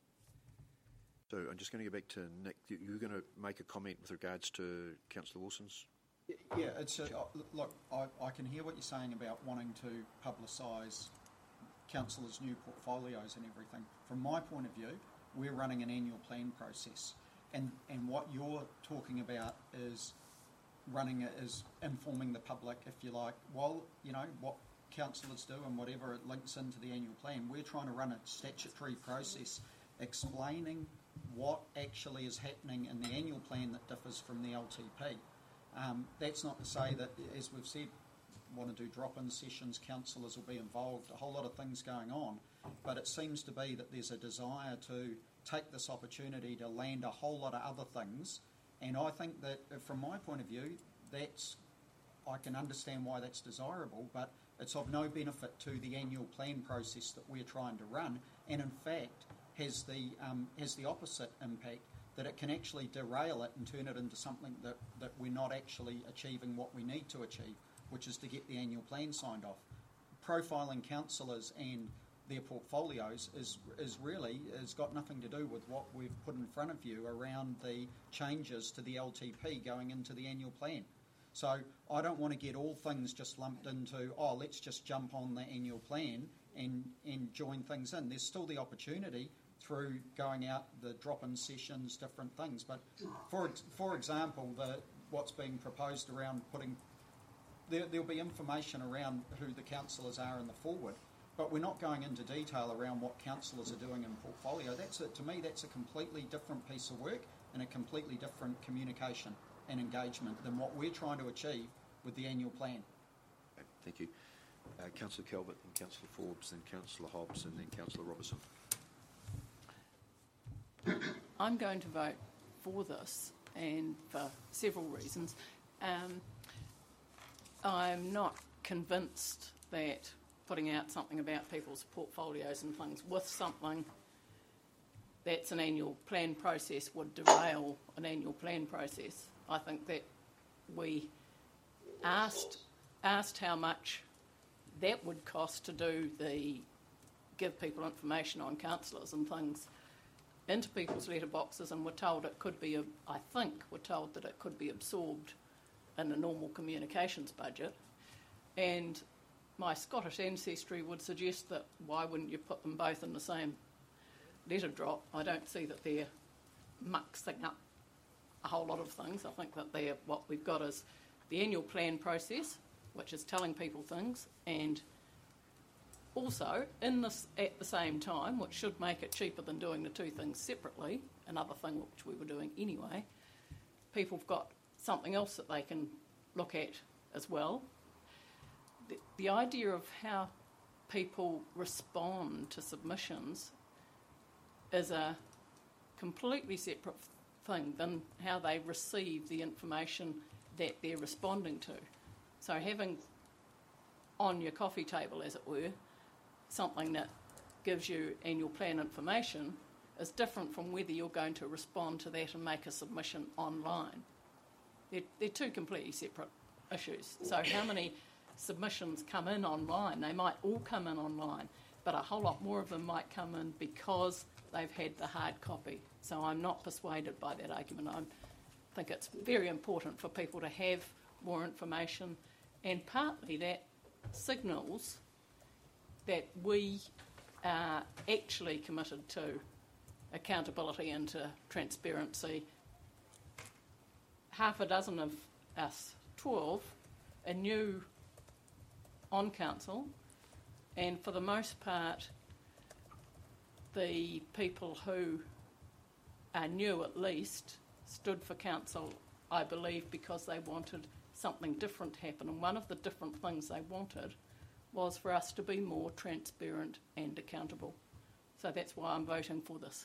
So I'm just going to go back to Nick. You were going to make a comment with regards to Councillor Wilson's. Yeah, it's a, look. I, I can hear what you're saying about wanting to publicise councillors' new portfolios and everything. From my point of view, we're running an annual plan process, and and what you're talking about is running it is informing the public, if you like. While you know what councillors do and whatever it links into the annual plan, we're trying to run a statutory process explaining what actually is happening in the annual plan that differs from the L T P. Um, that's not to say that, as we've said, want to do drop-in sessions, councillors will be involved, a whole lot of things going on, but it seems to be that there's a desire to take this opportunity to land a whole lot of other things, and I think that from my point of view, that's, I can understand why that's desirable, but it's of no benefit to the annual plan process that we're trying to run, and in fact has the um, has the opposite impact, that it can actually derail it and turn it into something that, that we're not actually achieving what we need to achieve, which is to get the annual plan signed off. Profiling councillors and their portfolios is is really has got nothing to do with what we've put in front of you around the changes to the L T P going into the annual plan. So I don't want to get all things just lumped into, oh, let's just jump on the annual plan and, and join things in. There's still the opportunity through going out, the drop-in sessions, different things. But for for example, the what's being proposed around putting, there, there'll be information around who the councillors are in the forward, but we're not going into detail around what councillors are doing in portfolio. That's a, to me, that's a completely different piece of work and a completely different communication and engagement than what we're trying to achieve with the annual plan. Okay, thank you. Uh, Councillor Calvert, then Councillor Forbes, then Councillor Hobbs, and then Councillor Robertson. I'm going to vote for this, and for several reasons. Um, I'm not convinced that putting out something about people's portfolios and things with something that's an annual plan process would derail an annual plan process. I think that we asked asked how much that would cost to do the give people information on councillors and things into people's letterboxes, and we're told it could be, I think we're told that it could be absorbed in a normal communications budget. And my Scottish ancestry would suggest that why wouldn't you put them both in the same letter drop? I don't see that they're muxing up a whole lot of things. I think that they're, what we've got is the annual plan process, which is telling people things, and also, in this, at the same time, which should make it cheaper than doing the two things separately, another thing which we were doing anyway, people have got something else that they can look at as well. The, the idea of how people respond to submissions is a completely separate thing than how they receive the information that they're responding to. So having on your coffee table, as it were, something that gives you annual plan information is different from whether you're going to respond to that and make a submission online. They're, they're two completely separate issues. So how many submissions come in online? They might all come in online, but a whole lot more of them might come in because they've had the hard copy. So I'm not persuaded by that argument. I think it's very important for people to have more information, and partly that signals that we are actually committed to accountability and to transparency. Half a dozen of us, twelve, are new on council, and for the most part, the people who are new at least stood for council, I believe, because they wanted something different to happen. And one of the different things they wanted was for us to be more transparent and accountable. So that's why I'm voting for this.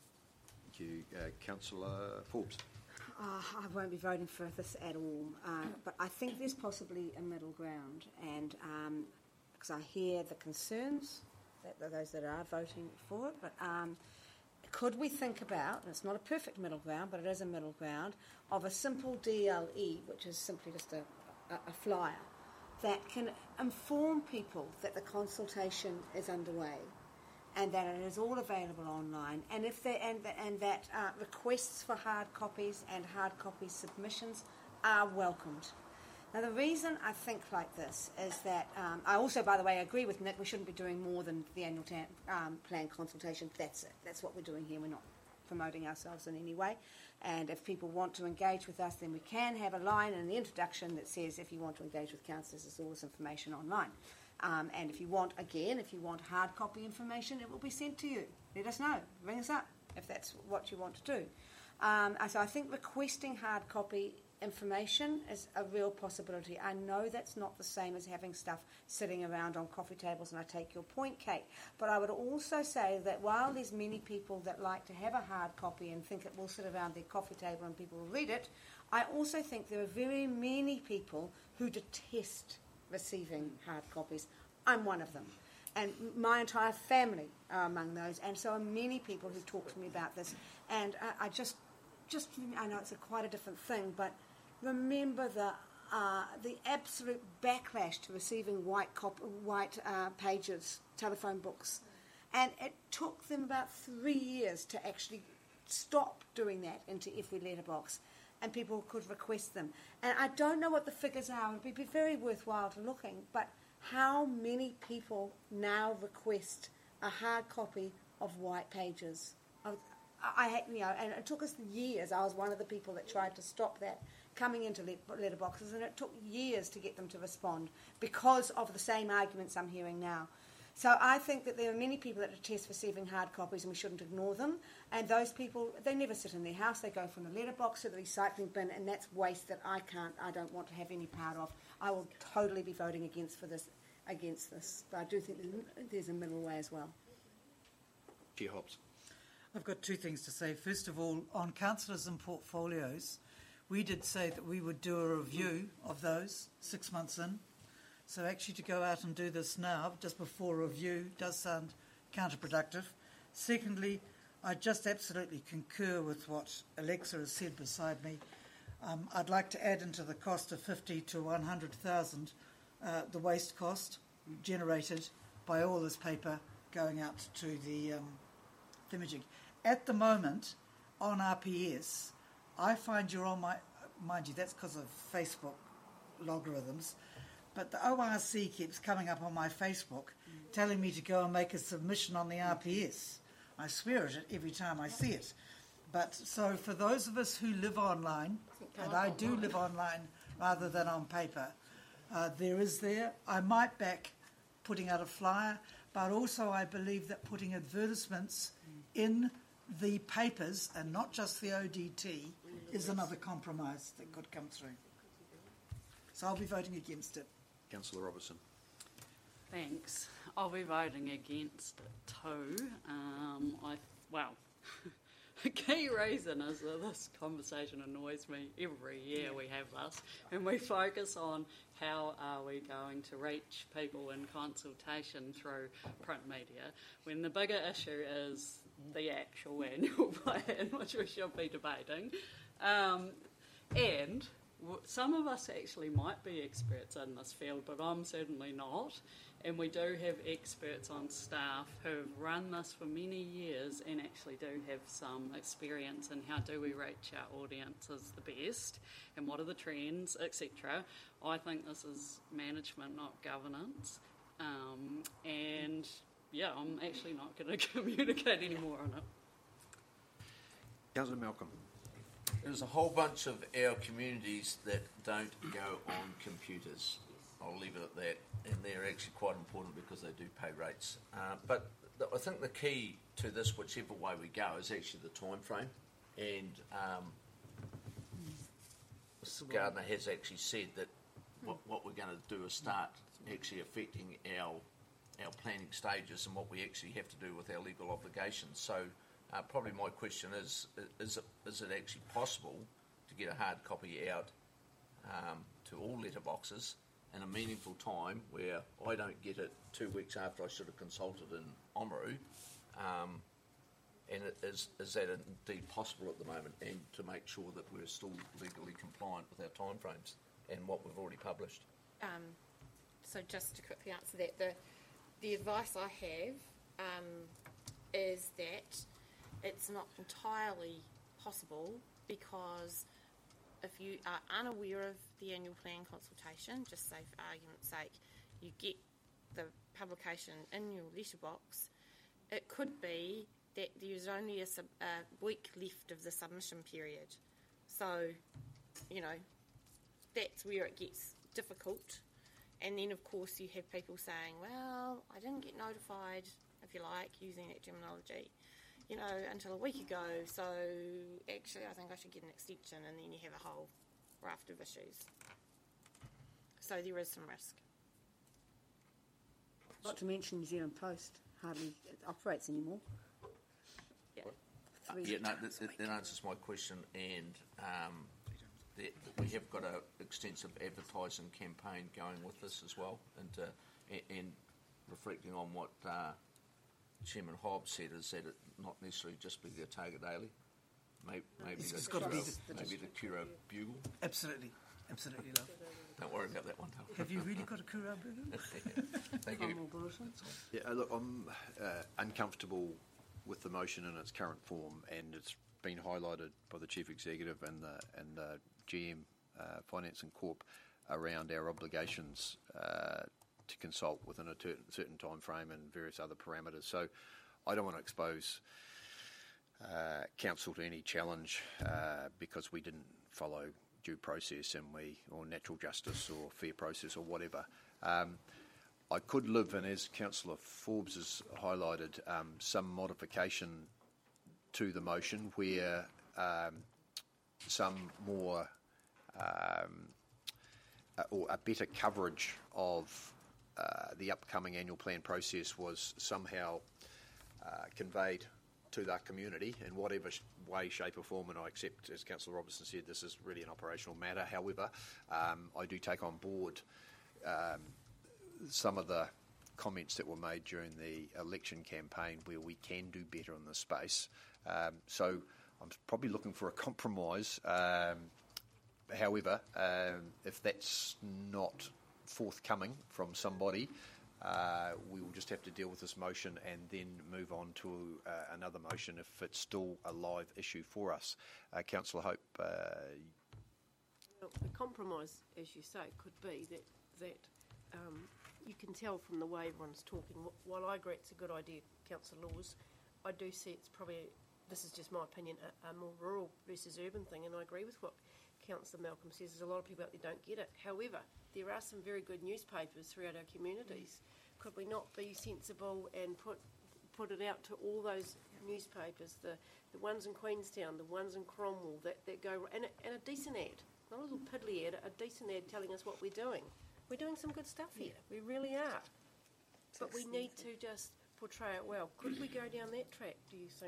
Thank you. Uh, Councillor Forbes. Uh, I won't be voting for this at all, uh, but I think there's possibly a middle ground, and because um, I hear the concerns that that those that are voting for it, but um, could we think about, and it's not a perfect middle ground, but it is a middle ground, of a simple D L E, which is simply just a, a, a flyer, that can inform people that the consultation is underway and that it is all available online, and if they and, and that uh, requests for hard copies and hard copy submissions are welcomed. Now, the reason I think like this is that um, I also, by the way, agree with Nick. We shouldn't be doing more than the annual ta- um, plan consultation. That's it. That's what we're doing here. We're not promoting ourselves in any way. And if people want to engage with us, then we can have a line in the introduction that says, if you want to engage with councillors, there's all this information online. Um, and if you want, again, if you want hard copy information, it will be sent to you. Let us know. Ring us up if that's what you want to do. Um, so I think requesting hard copy information is a real possibility. I know that's not the same as having stuff sitting around on coffee tables, and I take your point, Kate. But I would also say that while there's many people that like to have a hard copy and think it will sit around their coffee table and people will read it, I also think there are very many people who detest receiving hard copies. I'm one of them. And my entire family are among those, and so are many people who talk to me about this. And I, I just, just, I know it's a quite a different thing, but remember the uh, the absolute backlash to receiving white cop- white uh, pages, telephone books, and it took them about three years to actually stop doing that into every letterbox, and people could request them. And I don't know what the figures are. It would be very worthwhile to looking, but how many people now request a hard copy of white pages? I, I, you know, and it took us years. I was one of the people that tried to stop that coming into let- letterboxes, and it took years to get them to respond because of the same arguments I'm hearing now. So I think that there are many people that detest receiving hard copies, and we shouldn't ignore them. And those people, they never sit in their house. They go from the letterbox to the recycling bin, and that's waste that I can't, I don't want to have any part of. I will totally be voting against for this, against this. But I do think there's a middle way as well. Chair Hobbs. I've got two things to say. First of all, on councillors and portfolios, we did say that we would do a review of those six months in. So actually to go out and do this now, just before review, does sound counterproductive. Secondly, I just absolutely concur with what Alexa has said beside me. Um, I'd like to add into the cost of fifty to one hundred thousand uh, the waste cost generated by all this paper going out to the um, imaging. At the moment, on R P S, I find you're on my, mind you, that's because of Facebook logarithms, but the O R C keeps coming up on my Facebook telling me to go and make a submission on the R P S. I swear at it every time I see it. But so for those of us who live online, and I do live online rather than on paper, uh, there is there. I might back putting out a flyer, but also I believe that putting advertisements in the papers and not just the O D T is another compromise that could come through. So I'll be voting against it. Councillor Robertson. Thanks. I'll be voting against it too. Um, I well, the key reason is that this conversation annoys me every year we have this, and we focus on how are we going to reach people in consultation through print media, when the bigger issue is the actual annual plan, which we should be debating. Um, and w- some of us actually might be experts in this field, but I'm certainly not. And we do have experts on staff who have run this for many years and actually do have some experience in how do we reach our audiences the best and what are the trends, et cetera. I think this is management, not governance. Um, and yeah, I'm actually not going to communicate any more on it. Councillor Malcolm. There's a whole bunch of our communities that don't go on computers. I'll leave it at that. And they're actually quite important because they do pay rates. Uh, but th- I think the key to this, whichever way we go, is actually the time frame. And um, Mister Gardner has actually said that what, what we're going to do is start actually affecting our our planning stages and what we actually have to do with our legal obligations. So uh, probably my question is, is it, is it actually possible to get a hard copy out um, to all letterboxes in a meaningful time where I don't get it two weeks after I should have consulted in Oamaru? Um, and it is, is that indeed possible at the moment, and to make sure that we're still legally compliant with our timeframes and what we've already published? Um, so just to quickly answer that, the the advice I have um, is that it's not entirely possible, because if you are unaware of the annual plan consultation, just say for argument's sake, you get the publication in your letterbox, it could be that there's only a, sub, a week left of the submission period. So, you know, that's where it gets difficult. And then, of course, you have people saying, well, I didn't get notified, if you like, using that terminology, you know, until a week ago, so actually I think I should get an extension, and then you have a whole raft of issues. So there is some risk. Not to mention New Zealand Post hardly operates anymore. Yeah. Uh, yeah, no, that, that, that answers my question, and um, the, we have got an extensive advertising campaign going with this as well, and uh, and, and reflecting on what uh, Chairman Hobbs said, is that it not necessarily just be the Otago Daily, maybe, maybe It's- the it's gotta be Curo, the- maybe the Curo Bugle. Absolutely, absolutely, love. Don't worry about that one, Tal. Have you really got a Kura burger? Thank you. Yeah, uh, look, I'm uh, uncomfortable with the motion in its current form, and it's been highlighted by the Chief Executive and the, and the G M uh, Finance and Corp around our obligations uh, to consult within a ter- certain time frame and various other parameters. So I don't want to expose uh, Council to any challenge uh, because we didn't follow due process and we, or natural justice or fair process or whatever. Um, I could live, and as Councillor Forbes has highlighted, um, some modification to the motion where um, some more um, uh, or a better coverage of uh, the upcoming annual plan process was somehow uh, conveyed to that community in whatever sh- way, shape or form, and I accept, as Councillor Robertson said, this is really an operational matter. However, um, I do take on board um, some of the comments that were made during the election campaign where we can do better in this space. Um, so I'm probably looking for a compromise. Um, however, um, if that's not forthcoming from somebody, Uh, we will just have to deal with this motion and then move on to uh, another motion if it's still a live issue for us. Uh, Councillor Hope. Uh, Well, the compromise, as you say, could be that that um, you can tell from the way everyone's talking. wh- While I agree it's a good idea, Councillor Laws, I do see it's probably, this is just my opinion, a, a more rural versus urban thing, and I agree with what Councillor Malcolm says. There's a lot of people out there don't get it. However, there are some very good newspapers throughout our communities. Could we not be sensible and put put it out to all those newspapers, the, the ones in Queenstown, the ones in Cromwell, that, that go, and a, and a decent ad, not a little piddly ad, a decent ad telling us what we're doing. We're doing some good stuff here. We really are. But we need to just portray it well. Could we go down that track, do you think?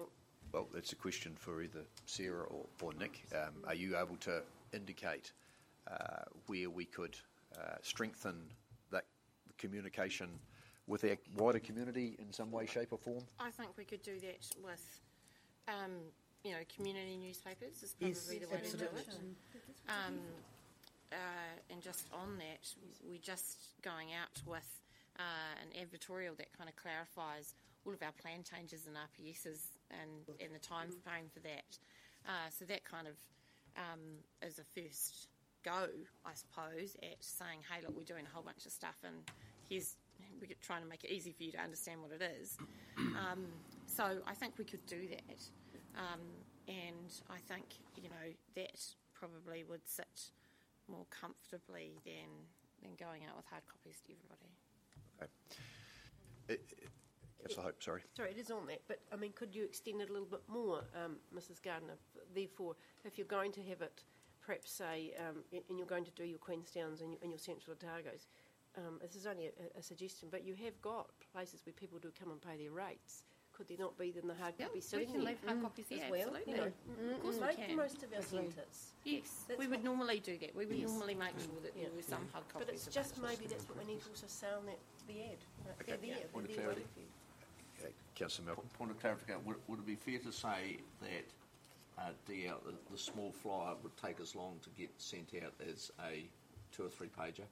well, that's a question for either Sarah or, or Nick. Um, are you able to indicate uh, where we could uh, strengthen that communication with our wider community in some way, shape or form? I think we could do that with, um, you know, community newspapers is probably Yes, the way absolutely. to do it. Um, uh, and just on that, we're just going out with uh, an advertorial that kind of clarifies all of our plan changes and R P Ss and, and the time frame for that. Uh, so that kind of um, is a first go, I suppose, at saying, hey, look, we're doing a whole bunch of stuff and here's, we're trying to make it easy for you to understand what it is. Um, so I think we could do that. Um, and I think, you know, that probably would sit more comfortably than, than going out with hard copies to everybody. Okay. It, it, yes, I hope, sorry. Sorry, it is on that, but I mean, could you extend it a little bit more, um, Missus Gardner? Therefore, if you're going to have it, perhaps say, um, and you're going to do your Queenstowns and your, and your Central Otago's, um, this is only a, a suggestion, but you have got places where people do come and pay their rates. Could there not be then the hard Yeah, copy we sitting can there leave hard mm, copies as there, well? absolutely. You know, Mm, of course, mm, like we the can. most of our Absolutely. centres. Yes, That's we would what- normally do that. We would Yes. normally make sure that there Yeah. were some hard But copies. it's just available. maybe that's what we need to also say on that, the ad. Like, Okay. They're there, Point of they're there clarity. waiting for you. Uh, Councillor Malcolm. Point of clarification, would, would it be fair to say that uh, D L, the, the small flyer, would take as long to get sent out as a two or three pager?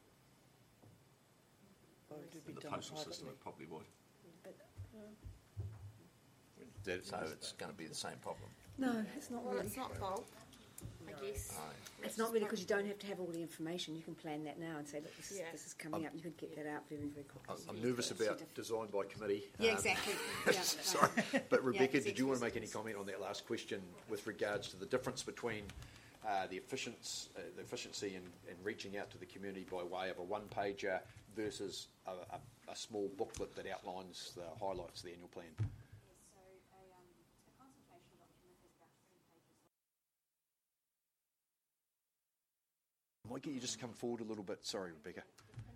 Or it would be In the done postal system, privately. it probably would. But, uh, That, So it's going to be the same problem. No, it's not Well, really. it's not bulk, I guess. It's not really because you don't have to have all the information. You can plan that now and say, look, this is, Yeah. this is coming Um, up. You could get that out very, very quickly. I'm nervous about design by committee. Yeah, Um, exactly. Yeah, Sorry. right. But Rebecca, Yeah, did you want to make any comment on that last question with regards to the difference between uh, the, efficiency, uh, the efficiency in, in reaching out to the community by way of a one-pager versus a, a, a small booklet that outlines the highlights of the annual plan? Might get you just to come forward a little bit. Sorry, Rebecca.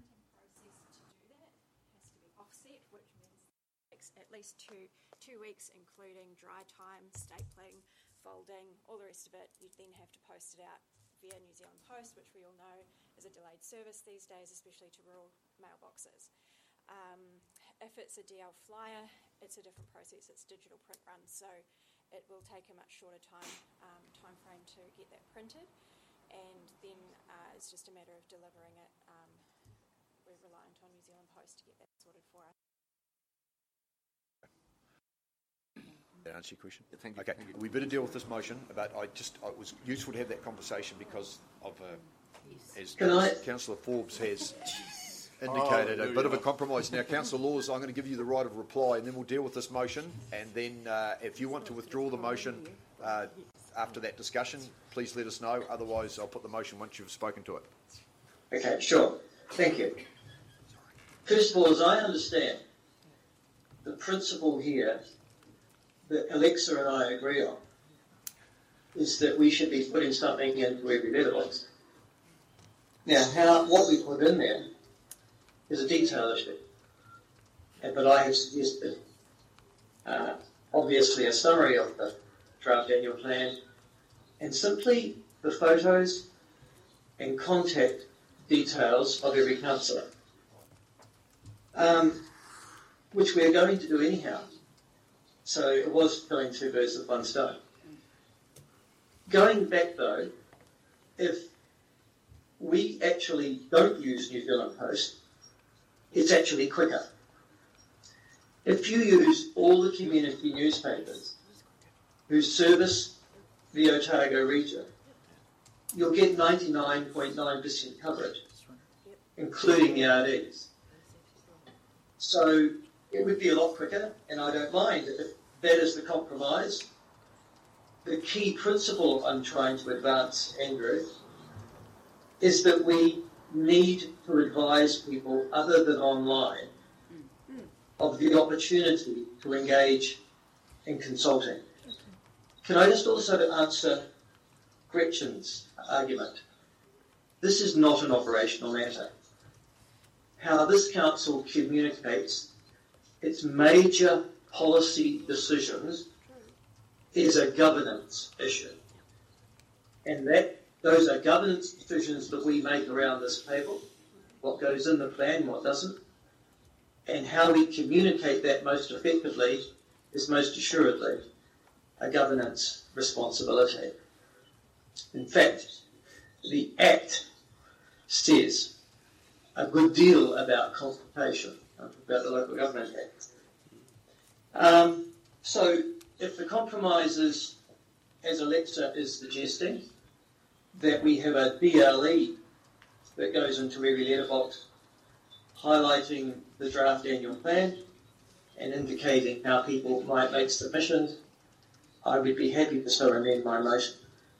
Offset, which means it takes at least two two weeks, including dry time, stapling, folding, all the rest of it. You'd then have to post it out via New Zealand Post, which we all know is a delayed service these days, especially to rural mailboxes. Um, if it's a D L flyer, it's a different process. It's digital print run, so it will take a much shorter time um, time frame to get that printed. And then uh, it's just a matter of delivering it. Um, we're reliant on New Zealand Post to get that sorted for us. Did that answer your question? Thank you. Okay, Thank you. we better deal with this motion, but I just, it was useful to have that conversation because of, uh, as Can I- Councillor Forbes has indicated, a bit of a compromise. Now, Councillor Laws, I'm going to give you the right of reply and then we'll deal with this motion. And then uh, if you want to withdraw the motion uh, after that discussion, please let us know. Otherwise, I'll put the motion once you've spoken to it. Okay, sure. Thank you. First of all, as I understand, the principle here that Alexa and I agree on is that we should be putting something into every letterbox. Now, how what we put in there is a detail issue, and but I have suggested uh, obviously a summary of the draft annual plan and simply the photos and contact details of every councillor, um, which we're going to do anyhow. So it was killing two birds with one stone. Going back though, if we actually don't use New Zealand Post, it's actually quicker. If you use all the community newspapers who service the Otago region, you'll get ninety-nine point nine percent coverage, including the R Ds. So it would be a lot quicker, and I don't mind if that is the compromise. The key principle I'm trying to advance, Andrew, is that we need to advise people other than online of the opportunity to engage in consulting. Can I just also answer Gretchen's argument? This is not an operational matter. How this council communicates its major policy decisions is a governance issue. And that those are governance decisions that we make around this table, what goes in the plan, what doesn't, and how we communicate that most effectively is most assuredly a governance responsibility. In fact, the Act says a good deal about consultation, about the Local Government Act. Um, so if the compromise is, as Alexa is suggesting, that we have a D L E that goes into every letterbox highlighting the draft annual plan and indicating how people might make submissions, I would be happy to so amend my motion.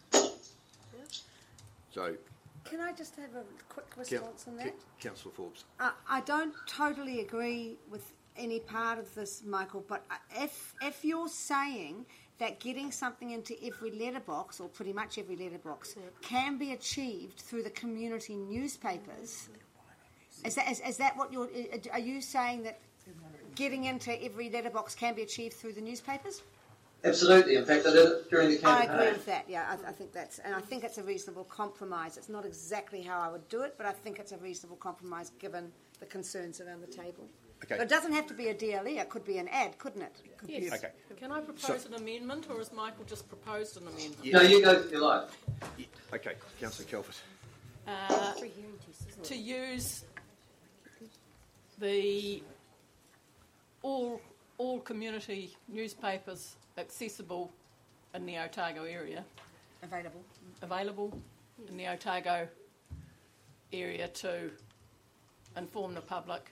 So, Can I just have a quick response on that? Councillor Forbes. Uh, I don't totally agree with any part of this, Michael, but if if you're saying that getting something into every letterbox, or pretty much every letterbox, can be achieved through the community newspapers, is that, is, is that what you're... Are you saying that getting into every letterbox can be achieved through the newspapers? Absolutely. In fact, I did it during the I campaign. agree with that, yeah. I, I think that's... And I think it's a reasonable compromise. It's not exactly how I would do it, but I think it's a reasonable compromise given the concerns around the table. Okay. But it doesn't have to be a D L E. It could be an ad, couldn't it? It could Yes. be a- Okay. Can I propose an amendment, or has Michael just proposed an amendment? No, you go if you like. Okay, Councillor Kelford. Uh, to use the all all community newspapers accessible in the Otago area, available available in the Otago area to inform the public.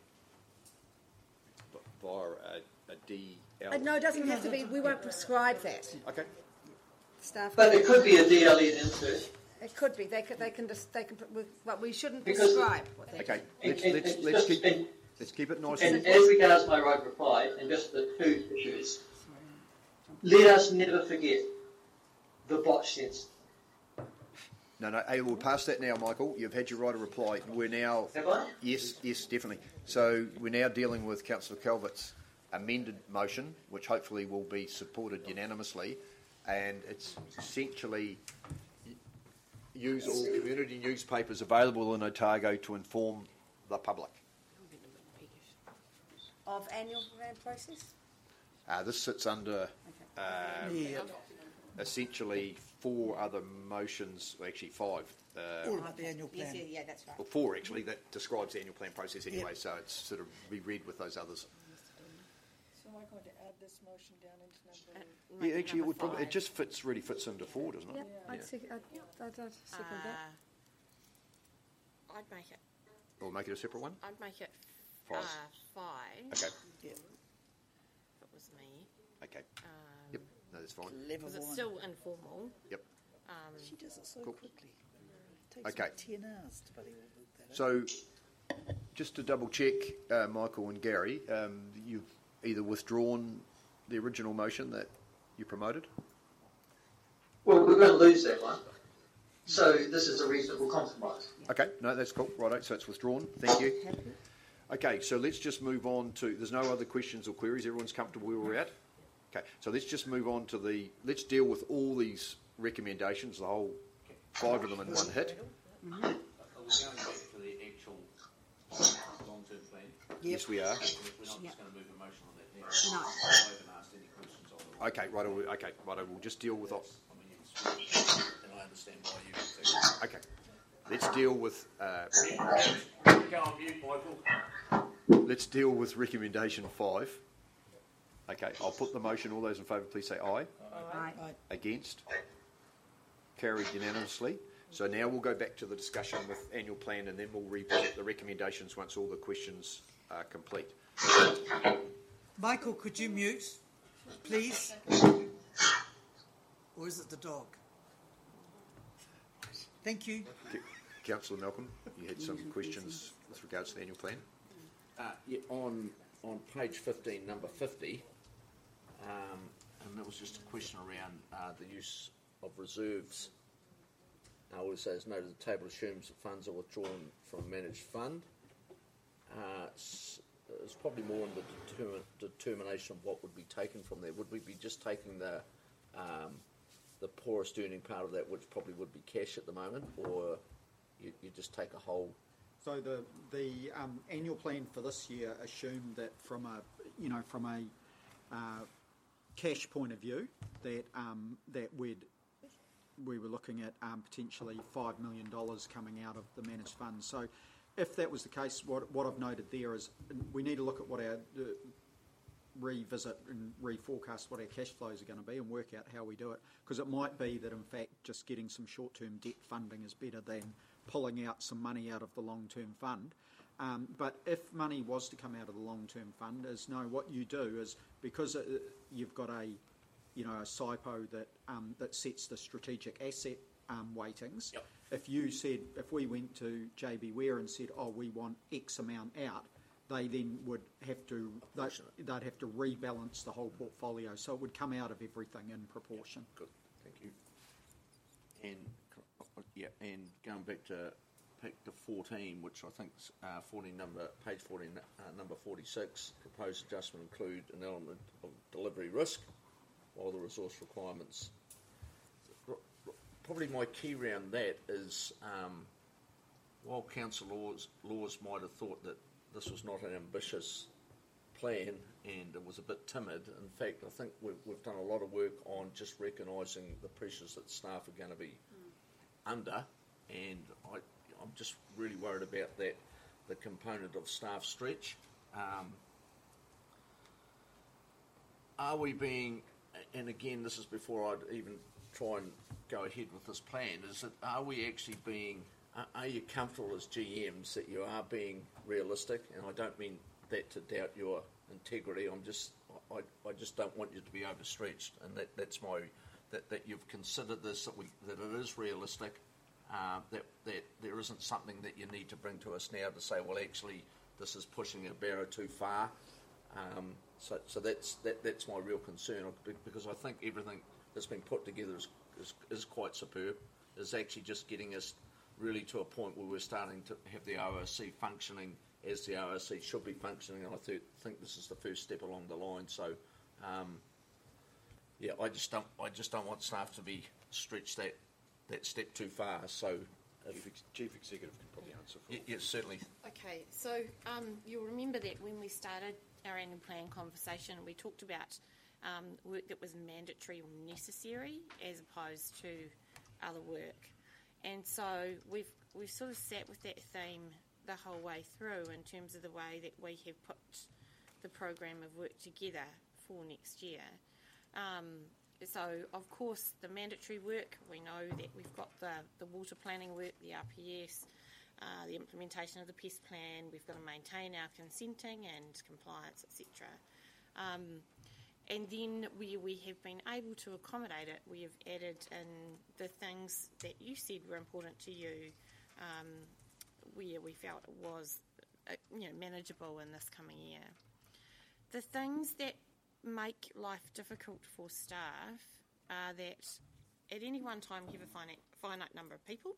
Via a, a D L. Uh, no, it doesn't have to be. We won't prescribe that. Okay. Staff. But it could be a D L E insert. It could be. They could. They can. Just, they can. But we shouldn't Because- prescribe what they Okay, do. let's, And- let's, and let's, just- keep, and- let's keep it nice And and... as regards my right reply, and just the two issues, let us never forget the botch sense. No, no, hey, we'll pass that now, Michael. You've had your right of reply. We're now... Have I? Yes, yes, definitely. So we're now dealing with Councillor Calvert's amended motion, which hopefully will be supported unanimously, and it's essentially use all community newspapers available in Otago to inform the public. Of annual plan process. Uh, this sits under uh, Yeah. essentially four other motions, well, actually five. Uh, All about the annual Yes, plan. yeah, yeah, that's right. Well, four actually, that describes the annual plan process anyway, so it's sort of be read with those others. So am I going to add this motion down into number... Yeah, actually, it would probably, it just fits, really fits into four, doesn't it? Yeah, I'd, sec- I'd, I'd, I'd second that. Uh, I'd make it. Or make it a separate one? I'd make it Five. Uh, five. Okay. If it was me. Okay. Um, Yep, no, that's fine. Because it's still informal. Yep. Um, She does it so Cool. quickly. It takes Okay. about ten hours to bloody well book that. So, just to double check, uh, Michael and Gary, um, you've either withdrawn the original motion that you promoted? Well, we're going to lose that one. So this is a reasonable compromise. Okay, no, that's cool. Righto, so it's withdrawn. Thank you. Okay, so let's just move on to, there's no other questions or queries. Everyone's comfortable where we're at? Okay, so let's just move on to the, let's deal with all these recommendations, the whole five of them in one hit. Are we going back to the actual long-term plan? Yes, we are. We're not just going to move a motion on that now. No. I haven't asked any questions on the... Okay, righto, we- okay, righto, we'll just deal with... I mean, you can switch, and I understand why you would do Okay, let's deal with... Uh, Go on mute, Michael. let's deal with recommendation five. Okay, I'll put the motion. All those in favour, please say aye. Aye. Against? Carried unanimously. So now we'll go back to the discussion with annual plan, and then we'll revisit the recommendations once all the questions are complete. Michael, could you mute, please? Or is it the dog? Thank you. C- Councillor Malcolm, you had some questions with regards to the annual plan? Uh, yeah, on on page fifteen, number fifty, um, and that was just a question around uh, the use of reserves. I always say it's noted the table assumes that funds are withdrawn from a managed fund. Uh, s- it's probably more in the determin- determination of what would be taken from there. Would we be just taking the um, the poorest earning part of that, which probably would be cash at the moment, or you, you just take a whole. So the the um, annual plan for this year assumed that from a you know from a uh, cash point of view that um, that we'd we were looking at um, potentially five million dollars coming out of the managed funds. So if that was the case, what what I've noted there is we need to look at what our uh, revisit and reforecast what our cash flows are going to be and work out how we do it, because it might be that in fact just getting some short-term debt funding is better than pulling out some money out of the long-term fund. Um, but if money was to come out of the long-term fund, is no, what you do is, because it, you've got a you know a S I P O that um, that sets the strategic asset um, weightings. Yep. If you said, if we went to J B Ware and said, oh, we want X amount out, they then would have to they, they'd have to rebalance the whole portfolio, so it would come out of everything in proportion. Good, thank you. And yeah, and going back to back to fourteen, which I think uh, fourteen number page fourteen uh, number forty-six, proposed adjustment include an element of delivery risk, while the resource requirements. Probably my key around that is, um, while council laws laws might have thought that this was not an ambitious plan and it was a bit timid. In fact, I think we've, we've done a lot of work on just recognising the pressures that staff are going to be mm. under, and I, I'm just really worried about that, the component of staff stretch. Um, are we being, and again, this is before I'd even try and go ahead with this plan, is that are we actually being, are you comfortable as G Ms that you are being realistic? And I don't mean that to doubt your integrity. I'm just, I, I just don't want you to be overstretched, and that, that's my, that, that you've considered this, that we, that it is realistic, uh, that that there isn't something that you need to bring to us now to say, well, actually, this is pushing a barrow too far. Um, so, so that's that, that's my real concern, because I think everything that's been put together is, is, is quite superb. Is actually just getting us really to a point where we're starting to have the O R C functioning as the O R C should be functioning, and I th- think this is the first step along the line. So, um, yeah, I just don't, I just don't want staff to be stretched that that step too far. So, Chief, ex- Chief Executive can probably answer for y- yes, certainly. Okay, so um, you'll remember that when we started our annual plan conversation, we talked about um, work that was mandatory or necessary as opposed to other work. And so we've we've sort of sat with that theme the whole way through in terms of the way that we have put the program of work together for next year. Um, so, of course, the mandatory work, we know that we've got the, the water planning work, the R P S, uh, the implementation of the pest plan, we've got to maintain our consenting and compliance, et cetera. Um, And then where we have been able to accommodate it, we have added in the things that you said were important to you, um, where we felt it was uh, you know, manageable in this coming year. The things that make life difficult for staff are that at any one time you have a finite, finite number of people,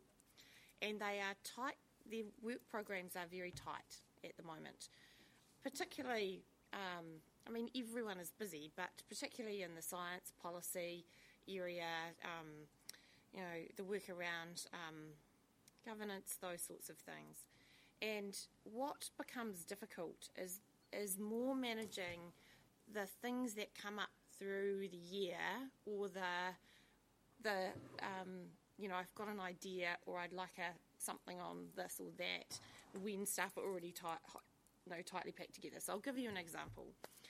and they are tight, their work programs are very tight at the moment, particularly... Um, I mean, everyone is busy, but particularly in the science policy area, um, you know, the work around um, governance, those sorts of things. And what becomes difficult is is more managing the things that come up through the year, or the the um, you know, I've got an idea, or I'd like a something on this or that, when staff are already tight, you know, tightly packed together. So I'll give you an example.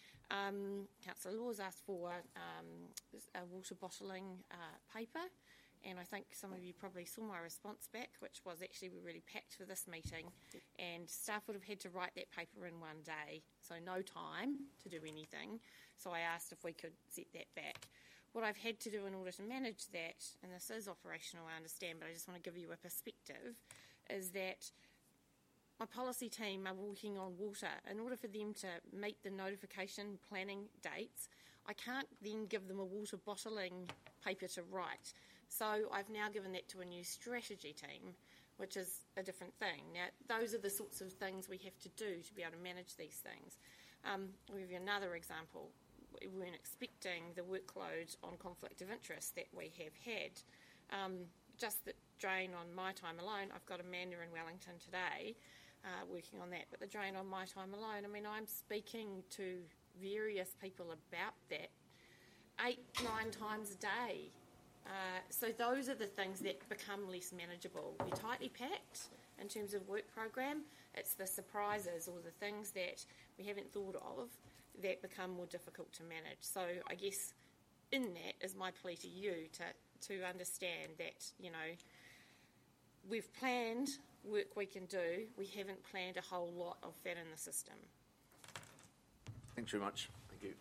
Um, Councillor Laws asked for um, a water bottling uh, paper, and I think some of you probably saw my response back, which was actually we're really packed for this meeting, and staff would have had to write that paper in one day, so no time to do anything. So I asked if we could set that back. What I've had to do in order to manage that, and this is operational, I understand, but I just want to give you a perspective, is that my policy team are working on water. In order for them to meet the notification planning dates, I can't then give them a water bottling paper to write. So I've now given that to a new strategy team, which is a different thing. Now, those are the sorts of things we have to do to be able to manage these things. Um, I'll give you another example. we weren't expecting the workload on conflict of interest that we have had. Um, just the drain on my time alone, I've got Amanda in Wellington today uh, working on that, but the drain on my time alone, I mean, I'm speaking to various people about that eight, nine times a day. Uh, so those are the things that become less manageable. We're tightly packed in terms of work program. It's the surprises or the things that we haven't thought of that become more difficult to manage. So I guess in that is my plea to you to, to understand that, you know, we've planned work we can do. We haven't planned a whole lot of that in the system. Thanks very much. Thank you.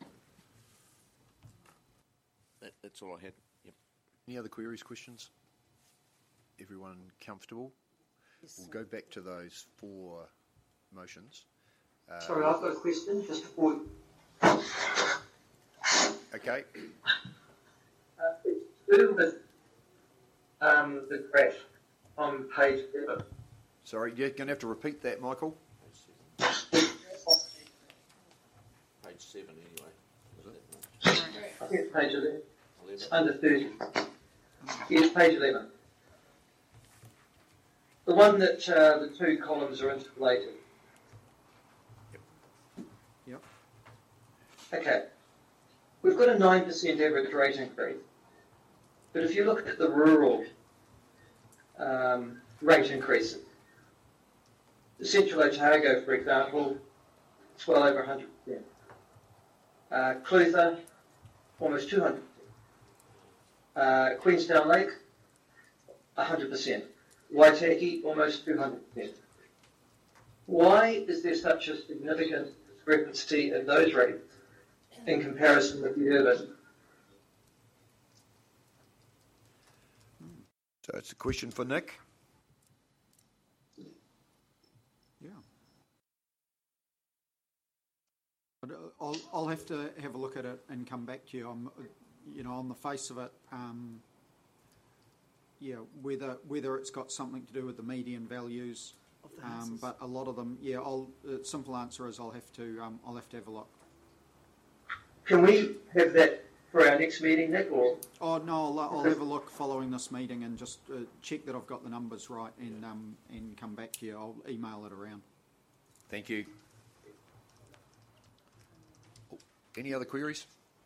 That, that's all I had. Yep. Any other queries, questions? Everyone comfortable? We'll go back to those four motions. Uh, Sorry, I've got a question just before. Okay. Uh, it's to do with um, the graph on page seven. Sorry, you're going to have to repeat that, Michael. Page seven, anyway. I think it's page eleven. It's under thirty. Yes, page eleven. The one that uh, the two columns are interrelated. Yep. Okay. We've got a nine percent average rate increase. But if you look at the rural um, rate increases, the Central Otago, for example, it's well over one hundred percent. Uh, Clutha, almost two hundred percent. Uh, Queenstown Lake, one hundred percent. Waitaki, almost two hundred percent. Why is there such a significant discrepancy in those rates in comparison with the urban? So it's a question for Nick. Yeah. But, uh, I'll, I'll have to have a look at it and come back to you. I'm, uh, you know, on the face of it, um, yeah, whether whether it's got something to do with the median values, um, but a lot of them, yeah. I'll uh, simple answer is I'll have to um, I'll have to have a look. Can we have that for our next meeting, Nick? Or oh no, I'll, I'll have a look following this meeting and just uh, check that I've got the numbers right and um, and come back to you. I'll email it around. Thank you. Any other queries?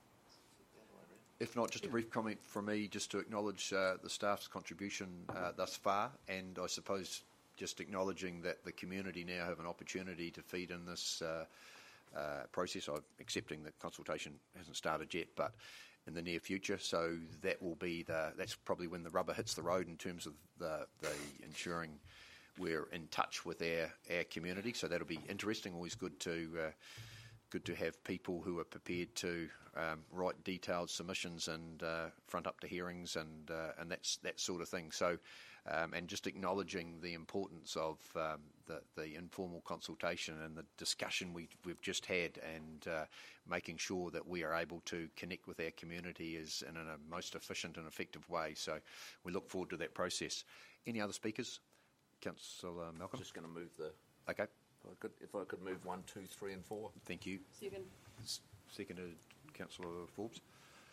If not, just a brief comment from me, just to acknowledge uh, the staff's contribution uh, thus far, and I suppose just acknowledging that the community now have an opportunity to feed in this uh, uh, process. I'm accepting that consultation hasn't started yet, but in the near future, so that will be the that's probably when the rubber hits the road in terms of the, the ensuring we're in touch with our our community. So that'll be interesting. Always good to. Uh, Good to have people who are prepared to um, write detailed submissions and uh, front up to hearings and uh, and that's that sort of thing. So, um, and just acknowledging the importance of um, the the informal consultation and the discussion we we've just had, and uh, making sure that we are able to connect with our community is in a most efficient and effective way. So, we look forward to that process. Any other speakers? Councillor Malcolm. Just going to move the. Okay. If I could, if I could move one, two, three, and four. Thank you. Second. Seconded, Councillor Forbes.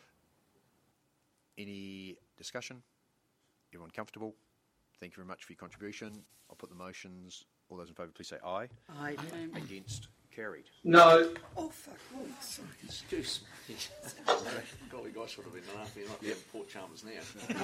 Any discussion? Everyone comfortable? Thank you very much for your contribution. I'll put the motions. All those in favour, please say aye. Aye. Against? Carried. No. Oh, fuck. Oh, sorry. Excuse me. Golly gosh, would have been enough. You're not having Port Chalmers now.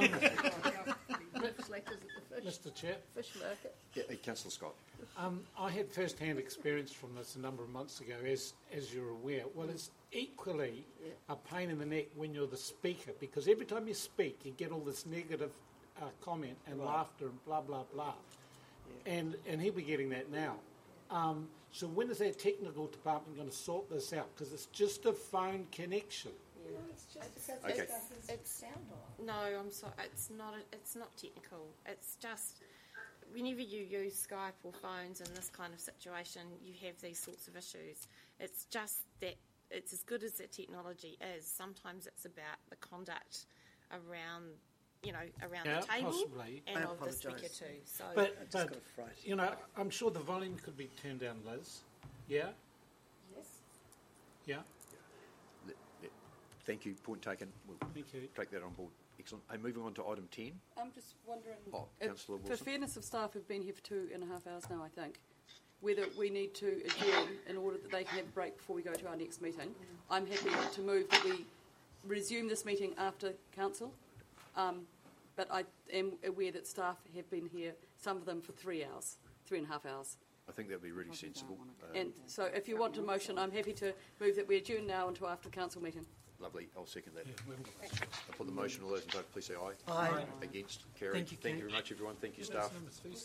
Mister Chair. Fish market. Yeah, uh, Councillor Scott. Um, I had first-hand experience from this a number of months ago, as as you're aware. Well, it's equally a pain in the neck when you're the speaker, because every time you speak, you get all this negative uh, comment and Right. laughter and blah, blah, blah. And and he'll be getting that now. Um, so when is our technical department going to sort this out? Because it's just a phone connection. Yeah. It's just Okay. it's, it's sound off. No, I'm sorry. It's not. A, it's not technical. It's just whenever you use Skype or phones in this kind of situation, you have these sorts of issues. It's just that it's as good as the technology is. Sometimes it's about the conduct around, you know, around Yeah, the table possibly. and I of the apologise. speaker too. So, But, but you know, I'm sure the volume could be turned down, Liz. Yeah? yes. Yeah? Thank you. Point taken. We'll Thank you. take that on board. Excellent. And moving on to item ten. I'm just wondering, Oh, if, Councillor for Wilson. fairness of staff who've been here for two and a half hours now, I think, whether we need to adjourn in order that they can have a break before we go to our next meeting. I'm happy to move that we resume this meeting after council, um, but I am aware that staff have been here, some of them for three hours, three and a half hours. I think that'd be really sensible. Um, And so if you want a motion, I'm happy to move that we adjourn now until after council meeting. Lovely. I'll second that. I'll put the motion. All those in favour, please say aye. Aye. Against? Carried. Thank you, Thank you Kate. very much, everyone. Thank you, staff.